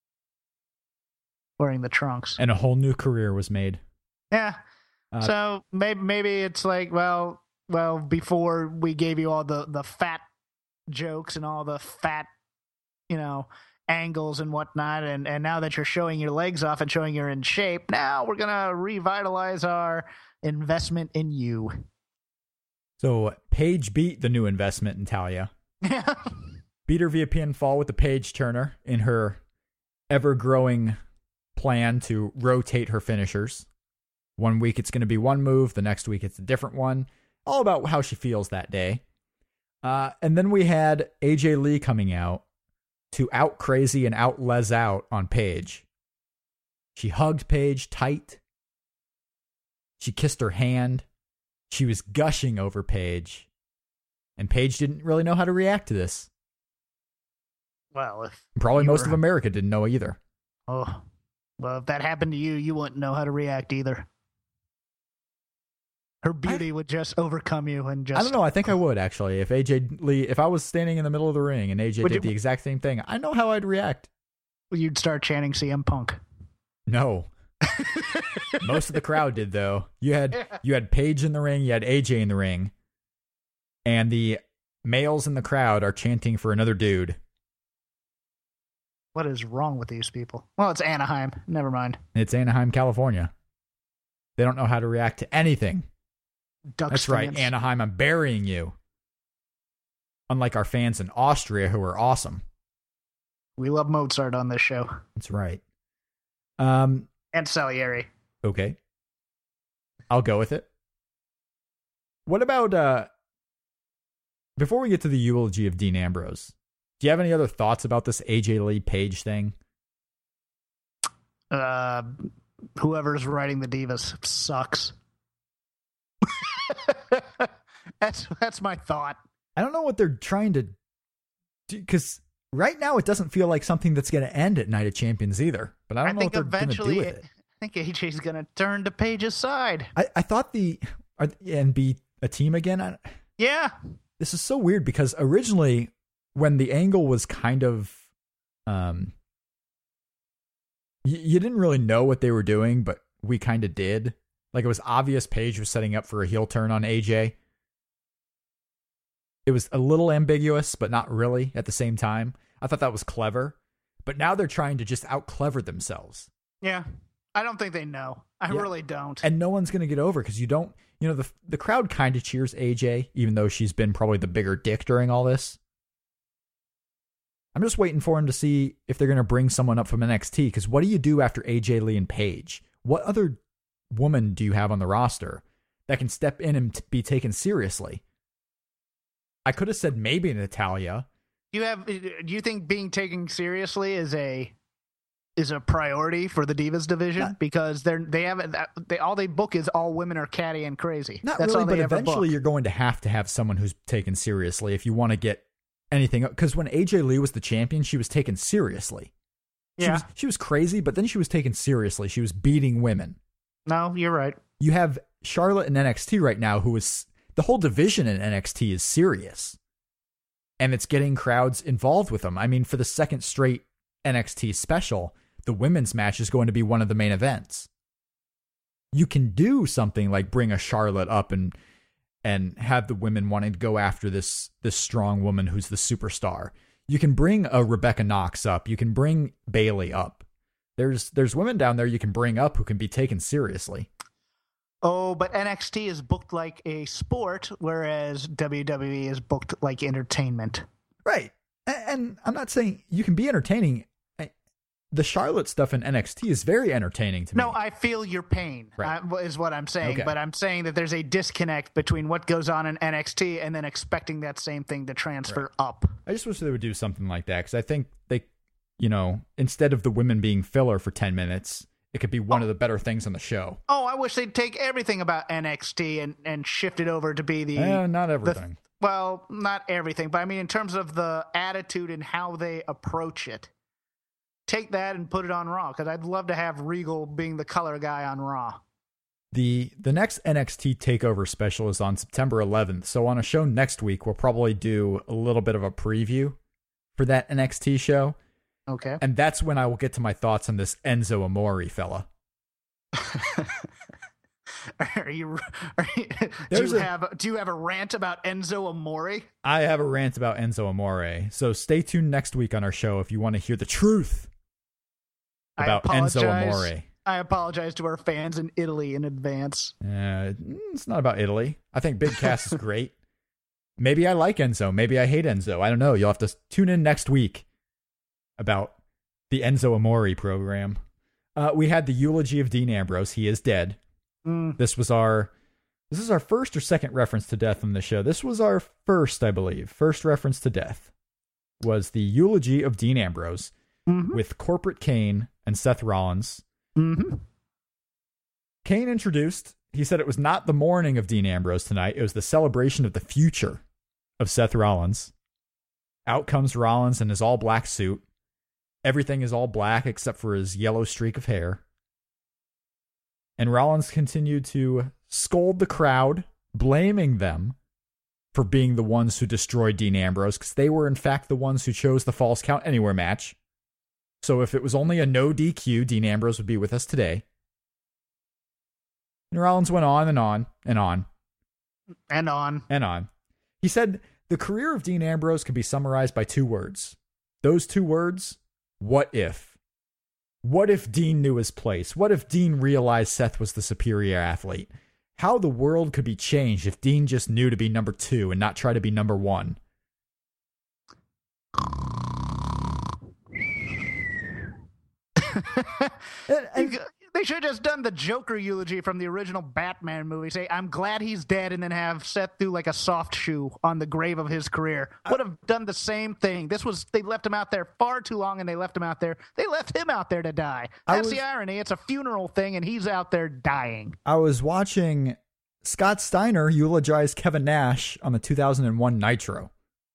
trunks. And a whole new career was made. Yeah. So maybe it's like, well, before we gave you all the fat jokes and all the fat, angles and whatnot, and now that you're showing your legs off and showing you're in shape, now we're gonna revitalize our investment in you. So Paige beat the new investment in Talia. Yeah. Beat her via pinfall with the Paige Turner in her ever-growing plan to rotate her finishers. 1 week it's going to be one move, the next week it's a different one. All about how she feels that day. And then we had AJ Lee coming out to out crazy and out Les out on Paige. She hugged Paige tight. She kissed her hand. She was gushing over Paige. And Paige didn't really know how to react to this. Well, probably most of America didn't know either. Oh, well, if that happened to you, you wouldn't know how to react either. Her beauty would just overcome you and just... I don't know. I think I would, actually. If I was standing in the middle of the ring and AJ did the exact same thing, I know how I'd react. You'd start chanting CM Punk. No. Most of the crowd did, though. You had Paige in the ring, you had AJ in the ring, and the males in the crowd are chanting for another dude. What is wrong with these people? Well, it's Anaheim. Never mind. It's Anaheim, California. They don't know how to react to anything. Ducks That's right, fans. Anaheim, I'm burying you. Unlike our fans in Austria, who are awesome. We love Mozart on this show. That's right. And Salieri. Okay. I'll go with it. What about, before we get to the eulogy of Dean Ambrose, do you have any other thoughts about this AJ Lee Page thing? Whoever's writing the Divas sucks. That's my thought. I don't know what they're trying to do, because right now it doesn't feel like something that's going to end at Night of Champions either. But I don't know what they're going to do with it. I think AJ's going to turn to Page's side. I thought and be a team again. Yeah. This is so weird because originally when the angle was kind of, you didn't really know what they were doing, but we kind of did. Like it was obvious Paige was setting up for a heel turn on AJ. It was a little ambiguous, but not really at the same time. I thought that was clever. But now they're trying to just out-clever themselves. Yeah. I don't think they know. I really don't. And no one's going to get over because the crowd kind of cheers AJ, even though she's been probably the bigger dick during all this. I'm just waiting for him to see if they're going to bring someone up from NXT, because what do you do after AJ Lee and Paige? What other woman do you have on the roster that can step in and be taken seriously? I could have said maybe Natalya. Do you think being taken seriously is a priority for the Divas division? Because all they book is all women are catty and crazy. Not That's really, all they but ever eventually book. you're going to have someone who's taken seriously if you want to get anything. Because when AJ Lee was the champion, she was taken seriously. She was crazy, but then she was taken seriously. She was beating women. No, you're right. You have Charlotte in NXT right now, who is the whole division in NXT is serious, and it's getting crowds involved with them. I mean, for the second straight NXT special, the women's match is going to be one of the main events. You can do something like bring a Charlotte up and have the women wanting to go after this strong woman who's the superstar. You can bring a Rebecca Knox up. You can bring Bayley up. There's women down there you can bring up who can be taken seriously. Oh, but NXT is booked like a sport, whereas WWE is booked like entertainment. Right. And I'm not saying you can be entertaining. The Charlotte stuff in NXT is very entertaining to me. No, I feel your pain, right. Is what I'm saying. Okay. But I'm saying that there's a disconnect between what goes on in NXT and then expecting that same thing to transfer up. I just wish they would do something like that, because I think they, instead of the women being filler for 10 minutes, it could be one of the better things on the show. Oh, I wish they'd take everything about NXT and shift it over to be the... not everything. Well, not everything, but I mean in terms of the attitude and how they approach it. Take that and put it on Raw, because I'd love to have Regal being the color guy on Raw. The next NXT TakeOver special is on September 11th, so on a show next week, we'll probably do a little bit of a preview for that NXT show. Okay. And that's when I will get to my thoughts on this Enzo Amore fella. Do you have a rant about Enzo Amore? I have a rant about Enzo Amore, so stay tuned next week on our show if you want to hear the truth about Enzo Amore. I apologize to our fans in Italy in advance. It's not about Italy. I think Big Cass is great. Maybe I like Enzo. Maybe I hate Enzo. I don't know. You'll have to tune in next week about the Enzo Amore program. We had the eulogy of Dean Ambrose. He is dead. This is our first or second reference to death on the show. This was our first, I believe. First reference to death was the eulogy of Dean Ambrose with Corporate Kane and Seth Rollins. Kane introduced. He said it was not the mourning of Dean Ambrose tonight. It was the celebration of the future of Seth Rollins. Out comes Rollins in his all-black suit. Everything is all black except for his yellow streak of hair. And Rollins continued to scold the crowd, blaming them for being the ones who destroyed Dean Ambrose, because they were in fact the ones who chose the Falls Count Anywhere match. So if it was only a no DQ, Dean Ambrose would be with us today. And Rollins went on and on and on. And on. And on. He said The career of Dean Ambrose can be summarized by 2 words. Those 2 words, what if? What if Dean knew his place? What if Dean realized Seth was the superior athlete? How the world could be changed if Dean just knew to be number 2 and not try to be number 1. They should have just done the Joker eulogy from the original Batman movie. Say, I'm glad he's dead, and then have Seth do like a soft shoe on the grave of his career. Would have done the same thing. They left him out there far too long, and they left him out there. They left him out there to die. That's the irony. It's a funeral thing, and he's out there dying. I was watching Scott Steiner eulogize Kevin Nash on the 2001 Nitro.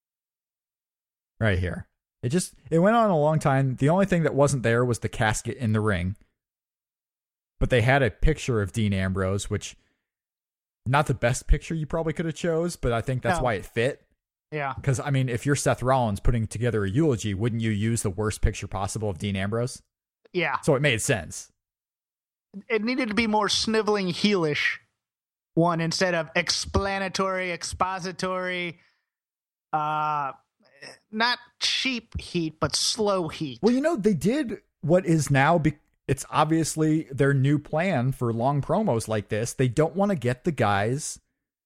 Right here. It went on a long time. The only thing that wasn't there was the casket in the ring. But they had a picture of Dean Ambrose, which not the best picture you probably could have chose, but I think that's why it fit. Yeah. Because, I mean, if you're Seth Rollins putting together a eulogy, wouldn't you use the worst picture possible of Dean Ambrose? Yeah. So it made sense. It needed to be more sniveling heelish one instead of explanatory, expository, not cheap heat, but slow heat. Well, they did what is now... It's obviously their new plan for long promos like this. They don't want to get the guys,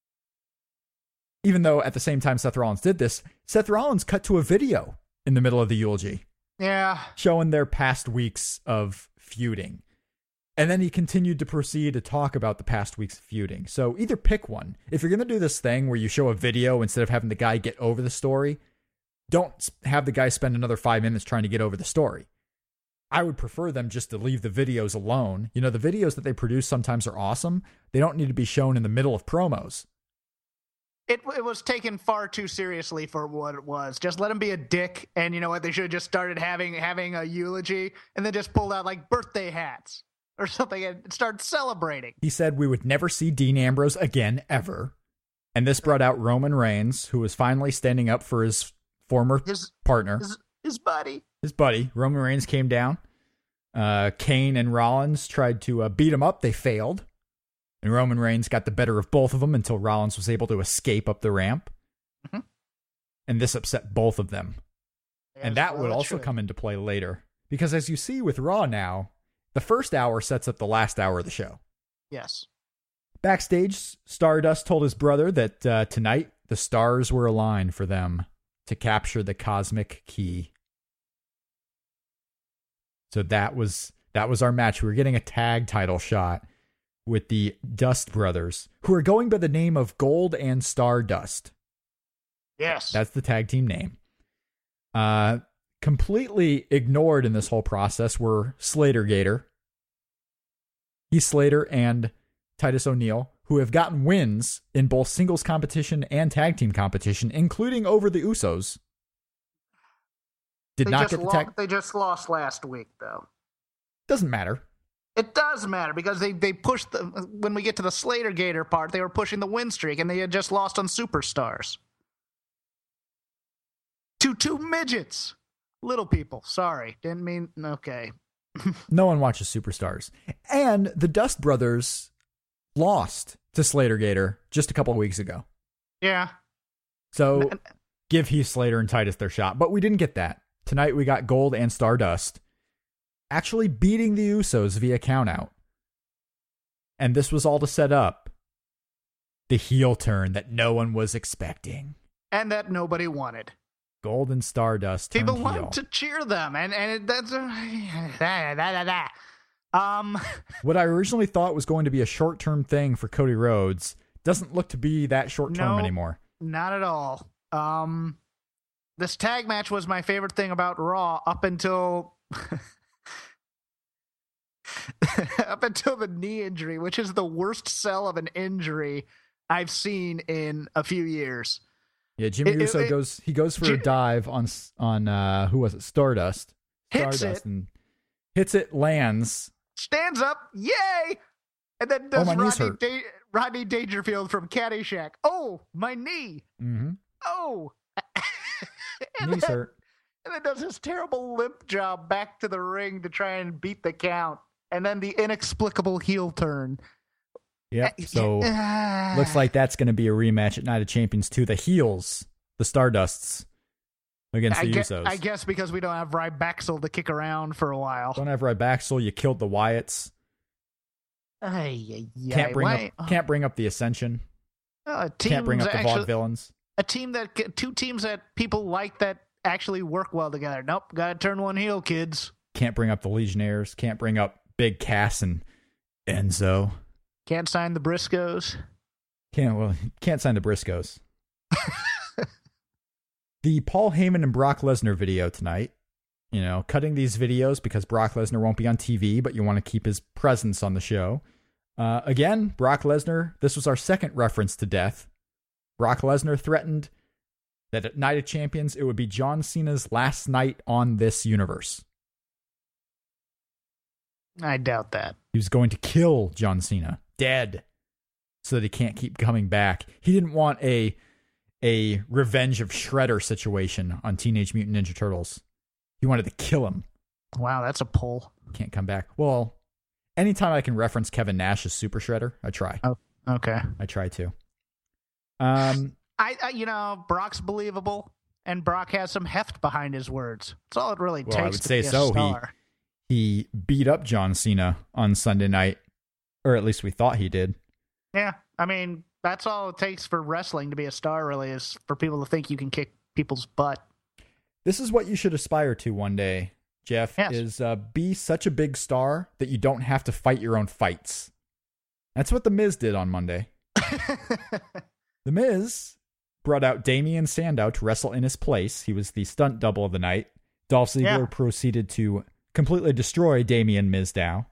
even though at the same time Seth Rollins did this, Seth Rollins cut to a video in the middle of the eulogy. Yeah. Showing their past weeks of feuding. And then he continued to proceed to talk about the past weeks of feuding. So either pick one. If you're going to do this thing where you show a video instead of having the guy get over the story, don't have the guy spend another 5 minutes trying to get over the story. I would prefer them just to leave the videos alone. The videos that they produce sometimes are awesome. They don't need to be shown in the middle of promos. It was taken far too seriously for what it was. Just let him be a dick, and you know what? They should have just started having a eulogy, and then just pulled out like birthday hats or something and started celebrating. He said we would never see Dean Ambrose again, ever. And this brought out Roman Reigns, who was finally standing up for his former partner. His buddy. His buddy. Roman Reigns came down. Kane and Rollins tried to beat him up. They failed. And Roman Reigns got the better of both of them until Rollins was able to escape up the ramp. Mm-hmm. And this upset both of them. Yeah, and that would also come into play later. Because as you see with Raw now, the first hour sets up the last hour of the show. Yes. Backstage, Stardust told his brother that tonight the stars were aligned for them to capture the cosmic key. So that was our match. We were getting a tag title shot with the Dust Brothers, who are going by the name of Gold and Stardust. Yes. That's the tag team name. Completely ignored in this whole process were Slater Gator, Heath Slater, and Titus O'Neil, who have gotten wins in both singles competition and tag team competition, including over the Usos. They just lost last week, though. Doesn't matter. It does matter because they pushed when we get to the Slater Gator part, they were pushing the win streak, and they had just lost on Superstars. To 2 midgets. Little people. Sorry. Didn't mean... Okay. No one watches Superstars. And the Dust Brothers lost to Slater Gator just a couple of weeks ago. Yeah. So give Heath Slater and Titus their shot. But we didn't get that. Tonight we got Gold and Stardust actually beating the Usos via countout. And this was all to set up the heel turn that no one was expecting. And that nobody wanted. Gold and Stardust turned heel. People wanted to cheer them, and that's... What I originally thought was going to be a short-term thing for Cody Rhodes doesn't look to be that short-term anymore. Not at all. This tag match was my favorite thing about Raw up until the knee injury, which is the worst sell of an injury I've seen in a few years. Yeah, Jimmy Uso goes for a dive on who was it? Stardust. And hits it, lands, stands up, yay, and then does Rodney Dangerfield from Caddyshack. Oh, my knee. Mm-hmm. Oh. Knees hurt. And then does his terrible limp job back to the ring to try and beat the count. And then the inexplicable heel turn. Yep. So looks like that's going to be a rematch at Night of Champions 2. The heels the Stardusts against the Usos. I guess because we don't have Rybaxel to kick around for a while. Don't have Rybaxel. You killed the Wyatts. Can't bring up the Ascension. Can't bring up the Vaudevillains. Two teams that people like that actually work well together. Nope, gotta turn one heel, kids. Can't bring up the Legionnaires. Can't bring up Big Cass and Enzo. Can't sign the Briscoes. Can't sign the Briscoes. The Paul Heyman and Brock Lesnar video tonight. You know, cutting these videos because Brock Lesnar won't be on TV, but you want to keep his presence on the show. Again, Brock Lesnar, this was our second reference to death. Brock Lesnar threatened that at Night of Champions, it would be John Cena's last night on this universe. I doubt that. He was going to kill John Cena, dead, so that he can't keep coming back. He didn't want a Revenge of Shredder situation on Teenage Mutant Ninja Turtles. He wanted to kill him. Wow, that's a pull. Can't come back. Well, anytime I can reference Kevin Nash as Super Shredder, I try. Oh, okay. I try to. Brock's believable, and Brock has some heft behind his words. That's all it really takes. I would to say be a so. star. He beat up John Cena on Sunday night, or at least we thought he did. Yeah, I mean, that's all it takes for wrestling to be a star, really, is for people to think you can kick people's butt. This is what you should aspire to one day, Jeff, yes. is be such a big star that you don't have to fight your own fights. That's what The Miz did on Monday. The Miz brought out Damian Sandow to wrestle in his place. He was the stunt double of the night. Dolph Ziggler proceeded to completely destroy Damian Mizdow.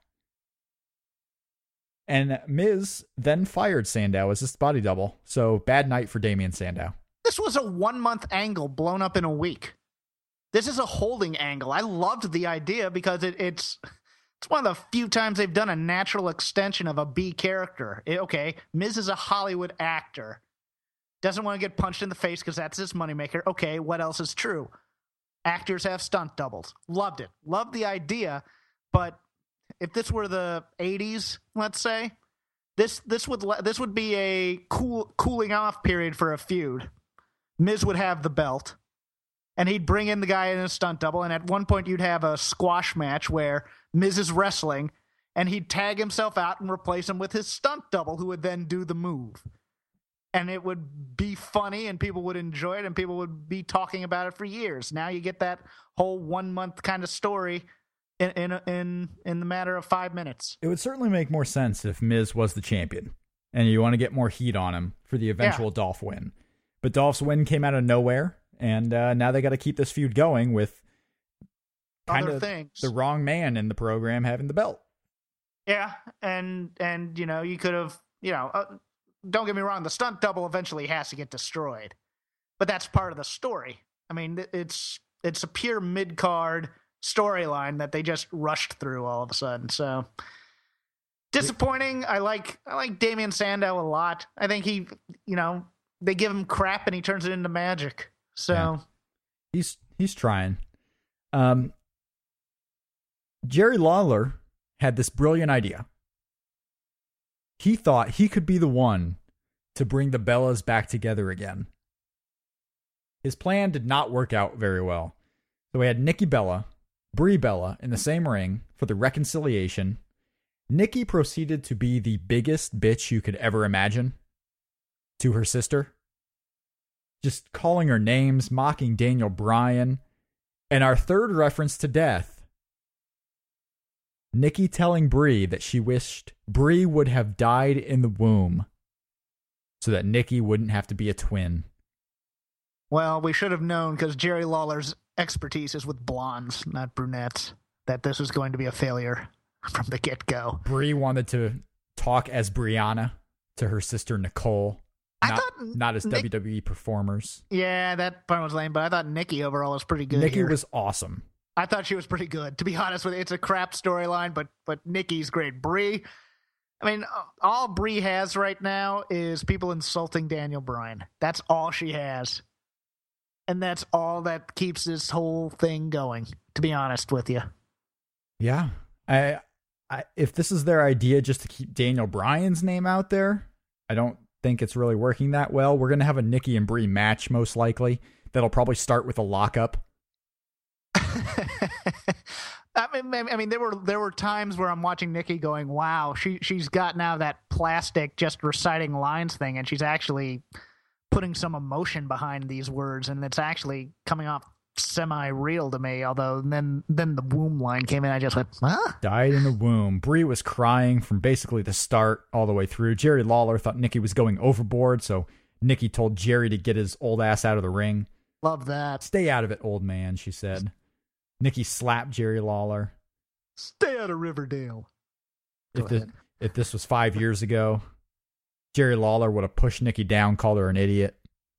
And Miz then fired Sandow as his body double. So bad night for Damian Sandow. This was a 1-month angle blown up in a week. This is a holding angle. I loved the idea because it's one of the few times they've done a natural extension of a B character. Miz is a Hollywood actor. Doesn't want to get punched in the face because that's his moneymaker. Okay, what else is true? Actors have stunt doubles. Loved it. Loved the idea. But if this were the 80s, let's say, this would be a cooling off period for a feud. Miz would have the belt, and he'd bring in the guy in a stunt double, and at one point you'd have a squash match where Miz is wrestling, and he'd tag himself out and replace him with his stunt double, who would then do the move. And it would be funny, and people would enjoy it, and people would be talking about it for years. Now you get that whole 1-month kind of story in the matter of 5 minutes. It would certainly make more sense if Miz was the champion, and you want to get more heat on him for the eventual Dolph win. But Dolph's win came out of nowhere, and now they got to keep this feud going with kind of the wrong man in the program having the belt. Yeah, and you could have, don't get me wrong, the stunt double eventually has to get destroyed. But that's part of the story. I mean, it's a pure mid-card storyline that they just rushed through all of a sudden. So disappointing. I like Damian Sandow a lot. I think he, they give him crap and he turns it into magic. So he's trying. Jerry Lawler had this brilliant idea. He thought he could be the one to bring the Bellas back together again. His plan did not work out very well. So we had Nikki Bella, Brie Bella in the same ring for the reconciliation. Nikki proceeded to be the biggest bitch you could ever imagine to her sister. Just calling her names, mocking Daniel Bryan. And our third reference to death, Nikki telling Brie that she wished Brie would have died in the womb so that Nikki wouldn't have to be a twin. Well, we should have known, because Jerry Lawler's expertise is with blondes, not brunettes, that this was going to be a failure from the get-go. Brie wanted to talk as Brianna to her sister Nicole, not as WWE performers. Yeah, that part was lame, but I thought Nikki overall was pretty good. Nikki was awesome. I thought she was pretty good, to be honest with you. It's a crap storyline, but Nikki's great. Brie, I mean, all Brie has right now is people insulting Daniel Bryan. That's all she has. And that's all that keeps this whole thing going, to be honest with you. Yeah. I if this is their idea just to keep Daniel Bryan's name out there, I don't think it's really working that well. We're going to have a Nikki and Brie match, most likely. That'll probably start with a lockup. I mean, there were times where I'm watching Nikki going, "Wow, she's gotten out of that plastic just reciting lines thing, and she's actually putting some emotion behind these words, and it's actually coming off semi-real to me." Although then the womb line came in, I just went, "Huh?" Died in the womb. Brie was crying from basically the start all the way through. Jerry Lawler thought Nikki was going overboard, so Nikki told Jerry to get his old ass out of the ring. Love that. "Stay out of it, old man," she said. Nikki slapped Jerry Lawler. "Stay out of Riverdale." If this was 5 years ago, Jerry Lawler would have pushed Nikki down, called her an idiot.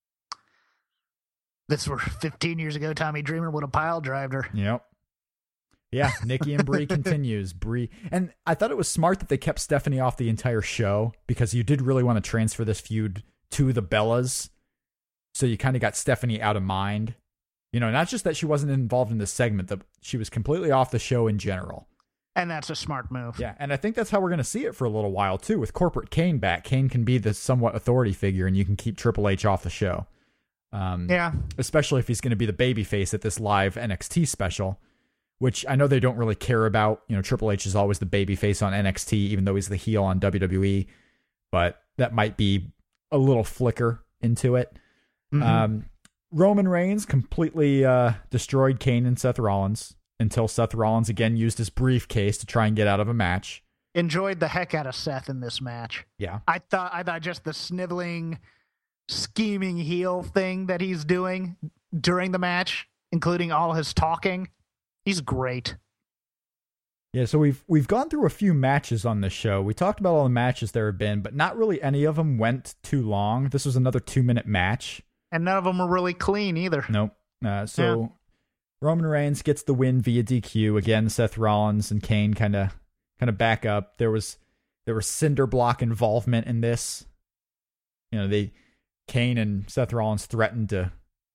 This were 15 years ago, Tommy Dreamer would have pile drived her. Yep. Yeah, Nikki and Brie continues. Brie, and I thought it was smart that they kept Stephanie off the entire show, because you did really want to transfer this feud to the Bellas. So you kind of got Stephanie out of mind. You know, not just that she wasn't involved in this segment, that she was completely off the show in general. And that's a smart move. Yeah, and I think that's how we're going to see it for a little while, too. With Corporate Kane back, Kane can be the somewhat authority figure, and you can keep Triple H off the show. Yeah. Especially if he's going to be the babyface at this live NXT special, which I know they don't really care about. You know, Triple H is always the babyface on NXT, even though he's the heel on WWE. But that might be a little flicker into it. Mm-hmm. Roman Reigns completely destroyed Kane and Seth Rollins until Seth Rollins again used his briefcase to try and get out of a match. Enjoyed the heck out of Seth in this match. Yeah. I thought just the sniveling, scheming heel thing that he's doing during the match, including all his talking, he's great. Yeah, so we've gone through a few matches on this show. We talked about all the matches there have been, but not really any of them went too long. This was another 2-minute match. And none of them were really clean either. Nope. Roman Reigns gets the win via DQ. Again, Seth Rollins and Kane kind of back up. There was cinder block involvement in this. You know, Kane and Seth Rollins threatened to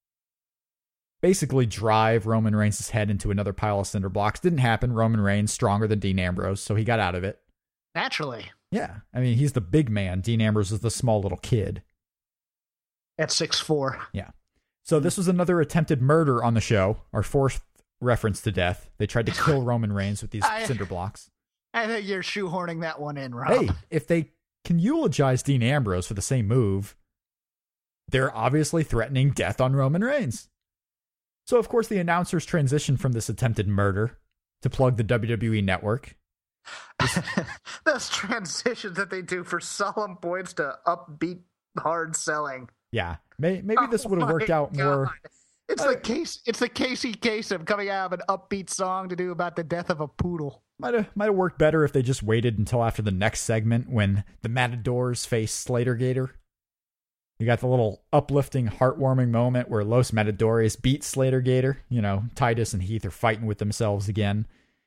basically drive Roman Reigns' head into another pile of cinder blocks. Didn't happen. Roman Reigns stronger than Dean Ambrose, so he got out of it. Naturally. Yeah. I mean, he's the big man. Dean Ambrose is the small little kid. At 6'4". Yeah. So this was another attempted murder on the show, our fourth reference to death. They tried to kill Roman Reigns with these cinder blocks. I think you're shoehorning that one in, Rob. Hey, if they can eulogize Dean Ambrose for the same move, they're obviously threatening death on Roman Reigns. So, of course, the announcers transitioned from this attempted murder to plug the WWE Network. Those transitions that they do for solemn points to upbeat hard selling. Yeah, maybe this would have worked out more. It's the Casey Kasem coming out of an upbeat song to do about the death of a poodle. Might have worked better if they just waited until after the next segment when the Matadors face Slater Gator. You got the little uplifting, heartwarming moment where Los Matadores beat Slater Gator. You know, Titus and Heath are fighting with themselves again.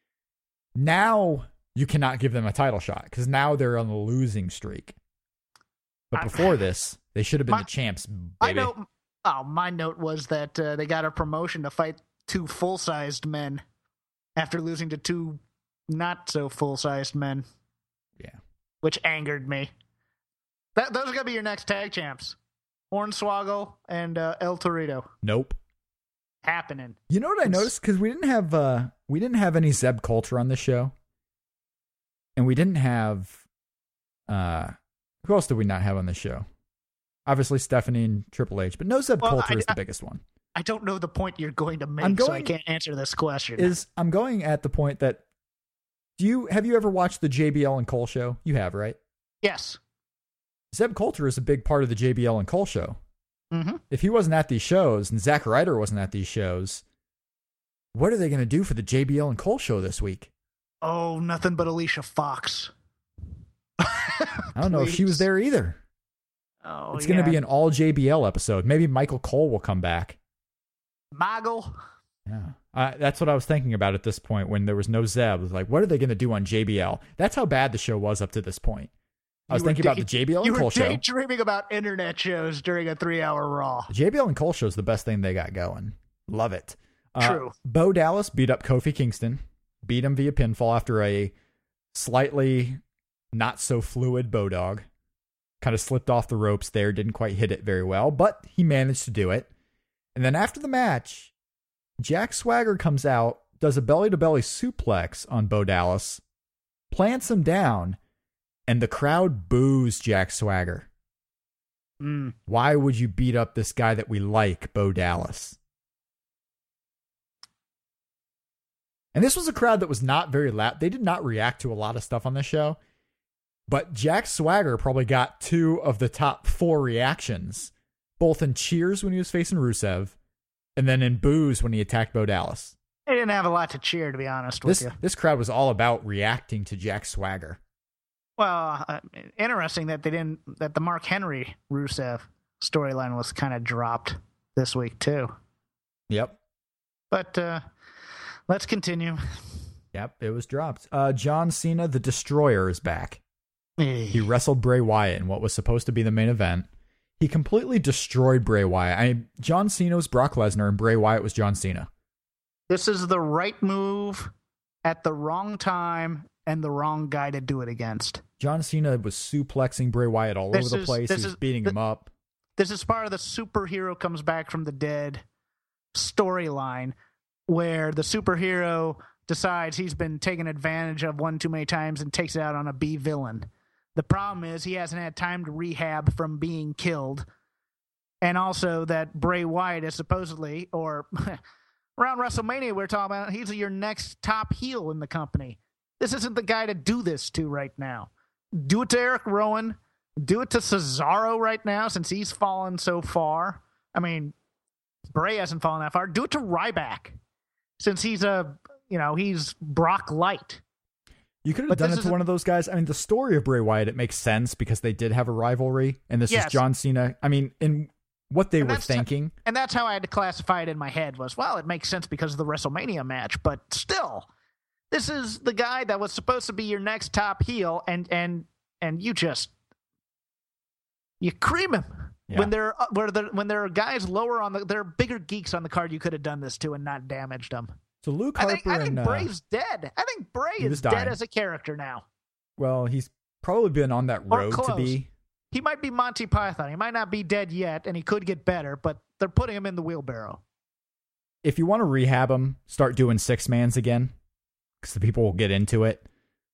Now you cannot give them a title shot because now they're on the losing streak. But before this, they should have been the champs, baby. My note was that they got a promotion to fight two full-sized men after losing to two not-so-full-sized men. Yeah. Which angered me. Those are going to be your next tag champs. Hornswoggle and El Torito. Nope. Happening. You know what I noticed? Because we didn't have any Zeb Coulter on the show. And we didn't have... who else did we not have on the show? Obviously, Stephanie and Triple H, but no Zeb Coulter is the biggest one. I don't know the point you're going to make, so I can't answer this question. I'm going at the point that have you ever watched the JBL and Cole show? You have, right? Yes. Zeb Coulter is a big part of the JBL and Cole show. Mm-hmm. If he wasn't at these shows and Zack Ryder wasn't at these shows, what are they going to do for the JBL and Cole show this week? Oh, nothing but Alicia Fox. I don't know if she was there either. Oh, it's going to be an all JBL episode. Maybe Michael Cole will come back. Moggle. Yeah. That's what I was thinking about at this point when there was no Zeb. I was like, what are they going to do on JBL? That's how bad the show was up to this point. I was thinking about the JBL and Cole show. You were daydreaming about internet shows during a 3-hour Raw. The JBL and Cole show is the best thing they got going. Love it. True. Bo Dallas beat up Kofi Kingston. Beat him via pinfall after a slightly not so fluid Bodog. kind of slipped off the ropes there, didn't quite hit it very well, but he managed to do it. And then after the match, Jack Swagger comes out, does a belly-to-belly suplex on Bo Dallas, plants him down, and the crowd boos Jack Swagger. Why would you beat up this guy that we like, Bo Dallas? And this was a crowd that was not very loud. They did not react to a lot of stuff on this show. But Jack Swagger probably got 2 of the top 4 reactions, both in cheers when he was facing Rusev, and then in boos when he attacked Bo Dallas. They didn't have a lot to cheer, to be honest with you. This crowd was all about reacting to Jack Swagger. Well, interesting that that the Mark Henry Rusev storyline was kind of dropped this week too. Yep. But let's continue. Yep, it was dropped. John Cena, the Destroyer, is back. He wrestled Bray Wyatt in what was supposed to be the main event. He completely destroyed Bray Wyatt. John Cena was Brock Lesnar and Bray Wyatt was John Cena. This is the right move at the wrong time and the wrong guy to do it against. John Cena was suplexing Bray Wyatt all over the place. He was beating him up. This is part of the superhero comes back from the dead storyline where the superhero decides he's been taken advantage of one too many times and takes it out on a B villain. The problem is he hasn't had time to rehab from being killed. And also that Bray Wyatt is supposedly, or around WrestleMania we're talking about, he's your next top heel in the company. This isn't the guy to do this to right now. Do it to Eric Rowan. Do it to Cesaro right now since he's fallen so far. I mean, Bray hasn't fallen that far. Do it to Ryback since he's he's Brock Light. You could have done it to one of those guys. I mean, the story of Bray Wyatt, it makes sense because they did have a rivalry, and this is John Cena. I mean, in what they were thinking. And that's how I had to classify it in my head was, well, it makes sense because of the WrestleMania match, but still, this is the guy that was supposed to be your next top heel, and you cream him. Yeah. When there are guys lower there are bigger geeks on the card you could have done this to and not damaged them. So Luke Harper I think Bray's dead. I think Bray is dead as a character now. Well, he's probably been on that road to be. He might be Monty Python. He might not be dead yet, and he could get better, but they're putting him in the wheelbarrow. If you want to rehab him, start doing 6-mans again, because the people will get into it.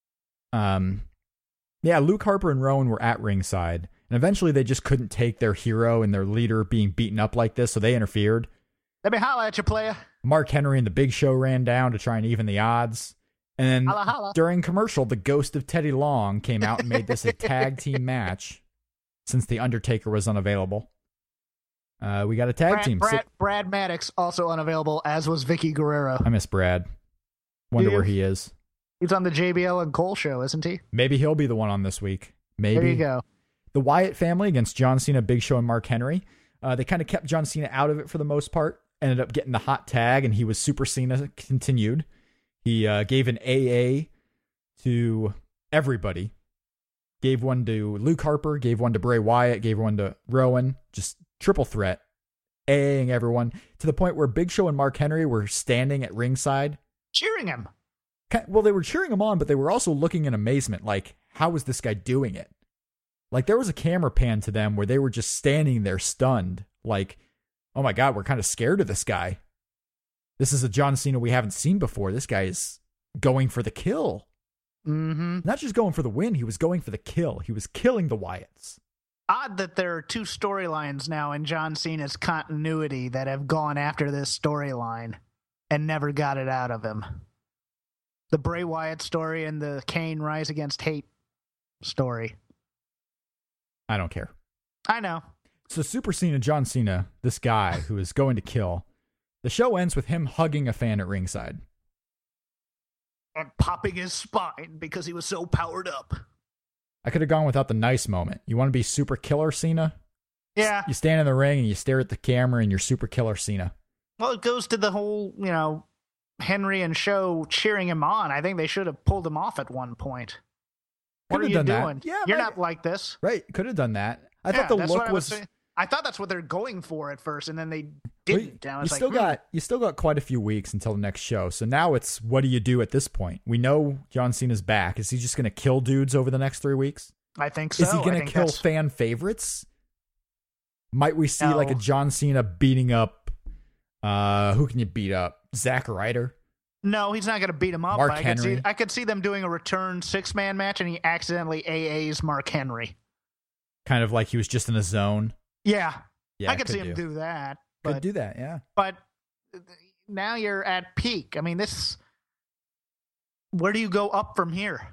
Luke Harper and Rowan were at ringside, and eventually they just couldn't take their hero and their leader being beaten up like this, so they interfered. Let me holla at you, player. Mark Henry and the Big Show ran down to try and even the odds. And then holla, holla. During commercial, the ghost of Teddy Long came out and made this a tag team match since The Undertaker was unavailable. We got a tag team. Brad Maddox also unavailable, as was Vicky Guerrero. I miss Brad. Wonder where he is. He's on the JBL and Cole show, isn't he? Maybe he'll be the one on this week. Maybe. There you go. The Wyatt family against John Cena, Big Show, and Mark Henry. They kind of kept John Cena out of it for the most part. Ended up getting the hot tag, and he was Super Cena continued. He gave an AA to everybody. Gave one to Luke Harper, gave one to Bray Wyatt, gave one to Rowan. Just triple threat. AAing everyone to the point where Big Show and Mark Henry were standing at ringside. Cheering him. Well, they were cheering him on, but they were also looking in amazement, like, how is this guy doing it? Like, there was a camera pan to them where they were just standing there stunned, like, oh my God, we're kind of scared of this guy. This is a John Cena we haven't seen before. This guy is going for the kill. Mm-hmm. Not just going for the win, he was going for the kill. He was killing the Wyatts. Odd that there are 2 storylines now in John Cena's continuity that have gone after this storyline and never got it out of him. The Bray Wyatt story and the Kane Rise Against Hate story. I don't care. I know. So Super Cena, John Cena, this guy who is going to kill, the show ends with him hugging a fan at ringside. And popping his spine because he was so powered up. I could have gone without the nice moment. You want to be Super Killer Cena? Yeah. You stand in the ring and you stare at the camera and you're Super Killer Cena. Well, it goes to the whole, Henry and Show cheering him on. I think they should have pulled him off at one point. What are you doing? That. Yeah, you're not like this. Right. Could have done that. I thought the look was... I thought that's what they're going for at first, and then they didn't. You still got quite a few weeks until the next show. So now it's, what do you do at this point? We know John Cena's back. Is he just going to kill dudes over the next 3 weeks? I think so. Is he going to kill fan favorites? Might we see like a John Cena beating up? Who can you beat up? Zack Ryder? No, he's not going to beat him up. Mark Henry. I could see them doing a return 6-man match, and he accidentally AAs Mark Henry. Kind of like he was just in a zone. Yeah, yeah, I could see him do that. Could do that, yeah. But now you're at peak. I mean, where do you go up from here?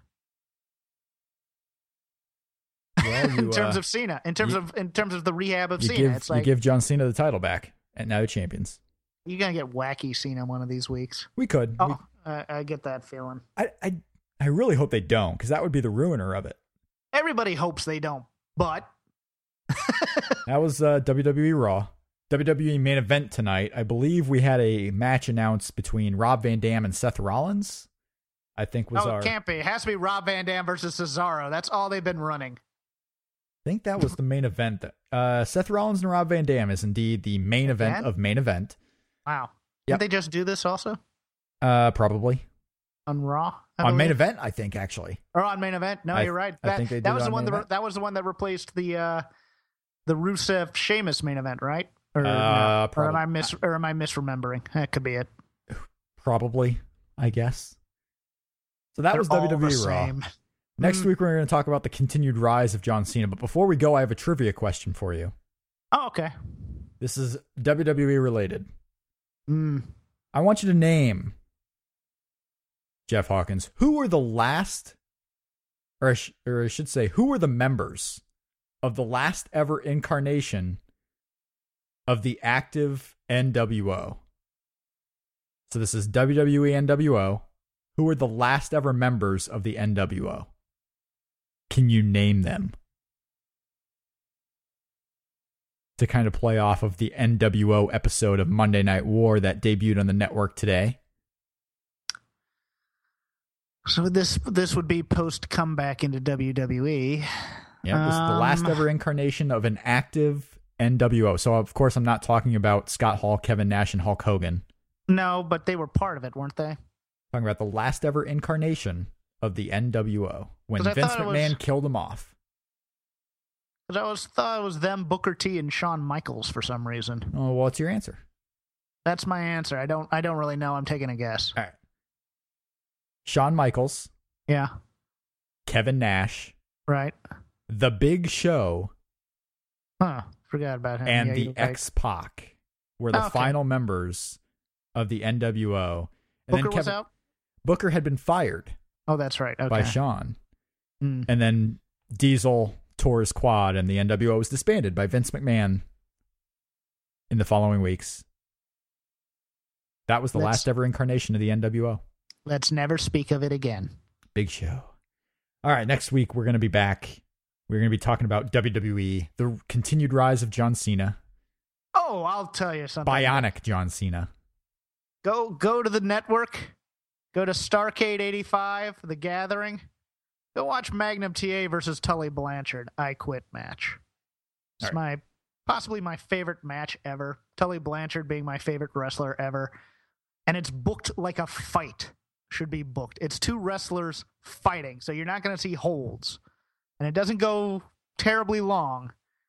Well, in terms of Cena, in terms of the rehab of Cena, you give John Cena the title back, and now you're champions. You're gonna get wacky Cena one of these weeks. We could. Oh, I get that feeling. I really hope they don't, because that would be the ruiner of it. Everybody hopes they don't, but that was WWE Raw. WWE main event tonight. I believe we had a match announced between Rob Van Dam and Seth Rollins. I think was it can't be. It has to be Rob Van Dam versus Cesaro. That's all they've been running. I think that was the main event. Seth Rollins and Rob Van Dam is indeed the main event of main event. Wow. Yep. Didn't they just do this also? Probably. On Raw? On main event, I think, actually. Or on main event? No, you're right. I think they did that was it the on one that was the one that replaced the Rusev Sheamus main event, right? Or am I misremembering? That could be it. Probably, I guess. So that was WWE Raw. Next week, we're going to talk about the continued rise of John Cena. But before we go, I have a trivia question for you. Oh, okay. This is WWE related. I want you to name, Jeff Hawkins, who were the last, or I should say, who were the members of the last ever incarnation of the active NWO? So this is WWE NWO. Who were the last ever members of the NWO? Can you name them? To kind of play off of the NWO episode of Monday Night War that debuted on the network today. So this would be post comeback into WWE. Yeah, this is the last ever incarnation of an active NWO. So of course I'm not talking about Scott Hall, Kevin Nash, and Hulk Hogan. No, but they were part of it, weren't they? Talking about the last ever incarnation of the NWO when Vince McMahon killed him off. Because I thought it was them, Booker T, and Shawn Michaels for some reason. Oh, well, what's your answer? That's my answer. I don't really know. I'm taking a guess. All right. Shawn Michaels. Yeah. Kevin Nash. Right. The Big Show. Huh. Forgot about him. And the X-Pac were the final members of the NWO. And Booker was out? Booker had been fired. Oh, that's right. Okay. By Shawn. And then Diesel tore his quad, and the NWO was disbanded by Vince McMahon in the following weeks. That was the last ever incarnation of the NWO. Let's never speak of it again. Big Show. All right, next week we're going to be back. We're going to be talking about WWE, the continued rise of John Cena. Oh, I'll tell you something. Bionic John Cena. Go to the network. Go to Starrcade 85, The Gathering. Go watch Magnum TA versus Tully Blanchard. I Quit match. It's possibly my favorite match ever. Tully Blanchard being my favorite wrestler ever. And it's booked like a fight should be booked. It's two wrestlers fighting, so you're not going to see holds. And it doesn't go terribly long,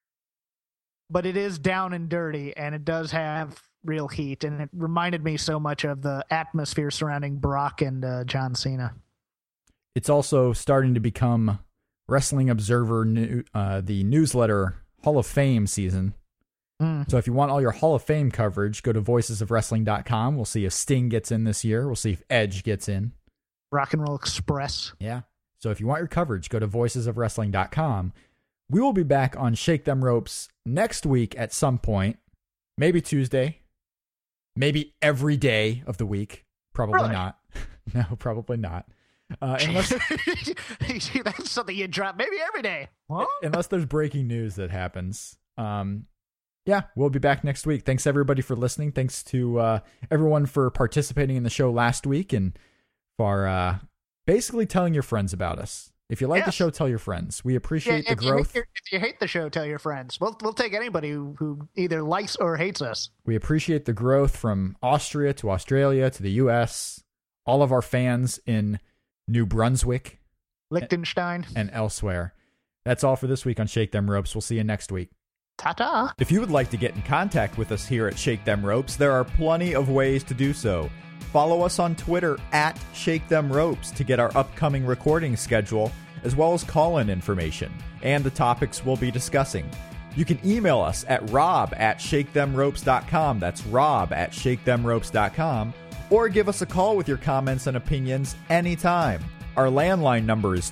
but it is down and dirty, and it does have real heat. And it reminded me so much of the atmosphere surrounding Brock and John Cena. It's also starting to become Wrestling Observer, the newsletter Hall of Fame season. So if you want all your Hall of Fame coverage, go to voicesofwrestling.com. We'll see if Sting gets in this year. We'll see if Edge gets in. Rock and Roll Express. Yeah. So if you want your coverage, go to voicesofwrestling.com. We will be back on Shake Them Ropes next week at some point. Maybe Tuesday. Maybe every day of the week. Probably not. No, probably not. Unless that's something you drop maybe every day. Huh? Unless there's breaking news that happens. Yeah, we'll be back next week. Thanks everybody for listening. Thanks to everyone for participating in the show last week and for basically telling your friends about us. If you like the show, tell your friends. We appreciate the growth. If you hate the show, tell your friends. We'll take anybody who either likes or hates us. We appreciate the growth from Austria to Australia to the U.S. All of our fans in New Brunswick, Liechtenstein, and elsewhere. That's all for this week on Shake Them Ropes. We'll see you next week. Ta-ta! If you would like to get in contact with us here at Shake Them Ropes, there are plenty of ways to do so. Follow us on Twitter at Shake Them Ropes to get our upcoming recording schedule, as well as call-in information and the topics we'll be discussing. You can email us at rob@shakethemropes.com. That's rob@shakethemropes.com. Or give us a call with your comments and opinions anytime. Our landline number is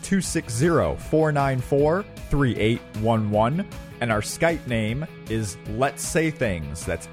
260-494-3811. And our Skype name is Let's Say Things. That's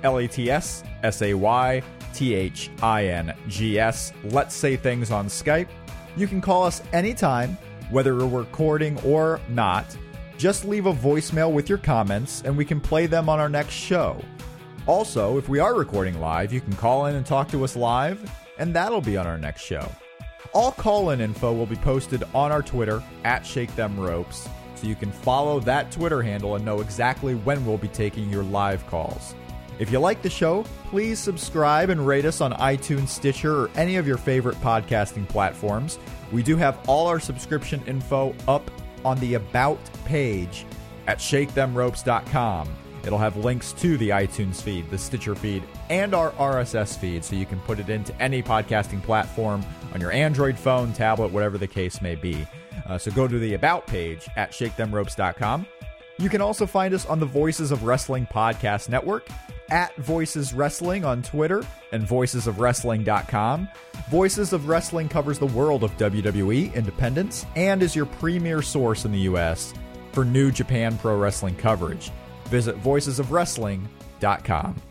LATSSAYTHINGS. Let's Say Things on Skype. You can call us anytime, whether we're recording or not. Just leave a voicemail with your comments, and we can play them on our next show. Also, if we are recording live, you can call in and talk to us live, and that'll be on our next show. All call-in info will be posted on our Twitter at Shake Them Ropes, so you can follow that Twitter handle and know exactly when we'll be taking your live calls. If you like the show, please subscribe and rate us on iTunes, Stitcher, or any of your favorite podcasting platforms. We do have all our subscription info up on the About page at shakethemropes.com. It'll have links to the iTunes feed, the Stitcher feed, and our RSS feed, so you can put it into any podcasting platform on your Android phone, tablet, whatever the case may be. So go to the About page at shakethemropes.com. You can also find us on the Voices of Wrestling Podcast Network, at Voices Wrestling on Twitter, and voicesofwrestling.com. Voices of Wrestling covers the world of WWE independence and is your premier source in the U.S. for New Japan Pro Wrestling coverage. Visit voicesofwrestling.com.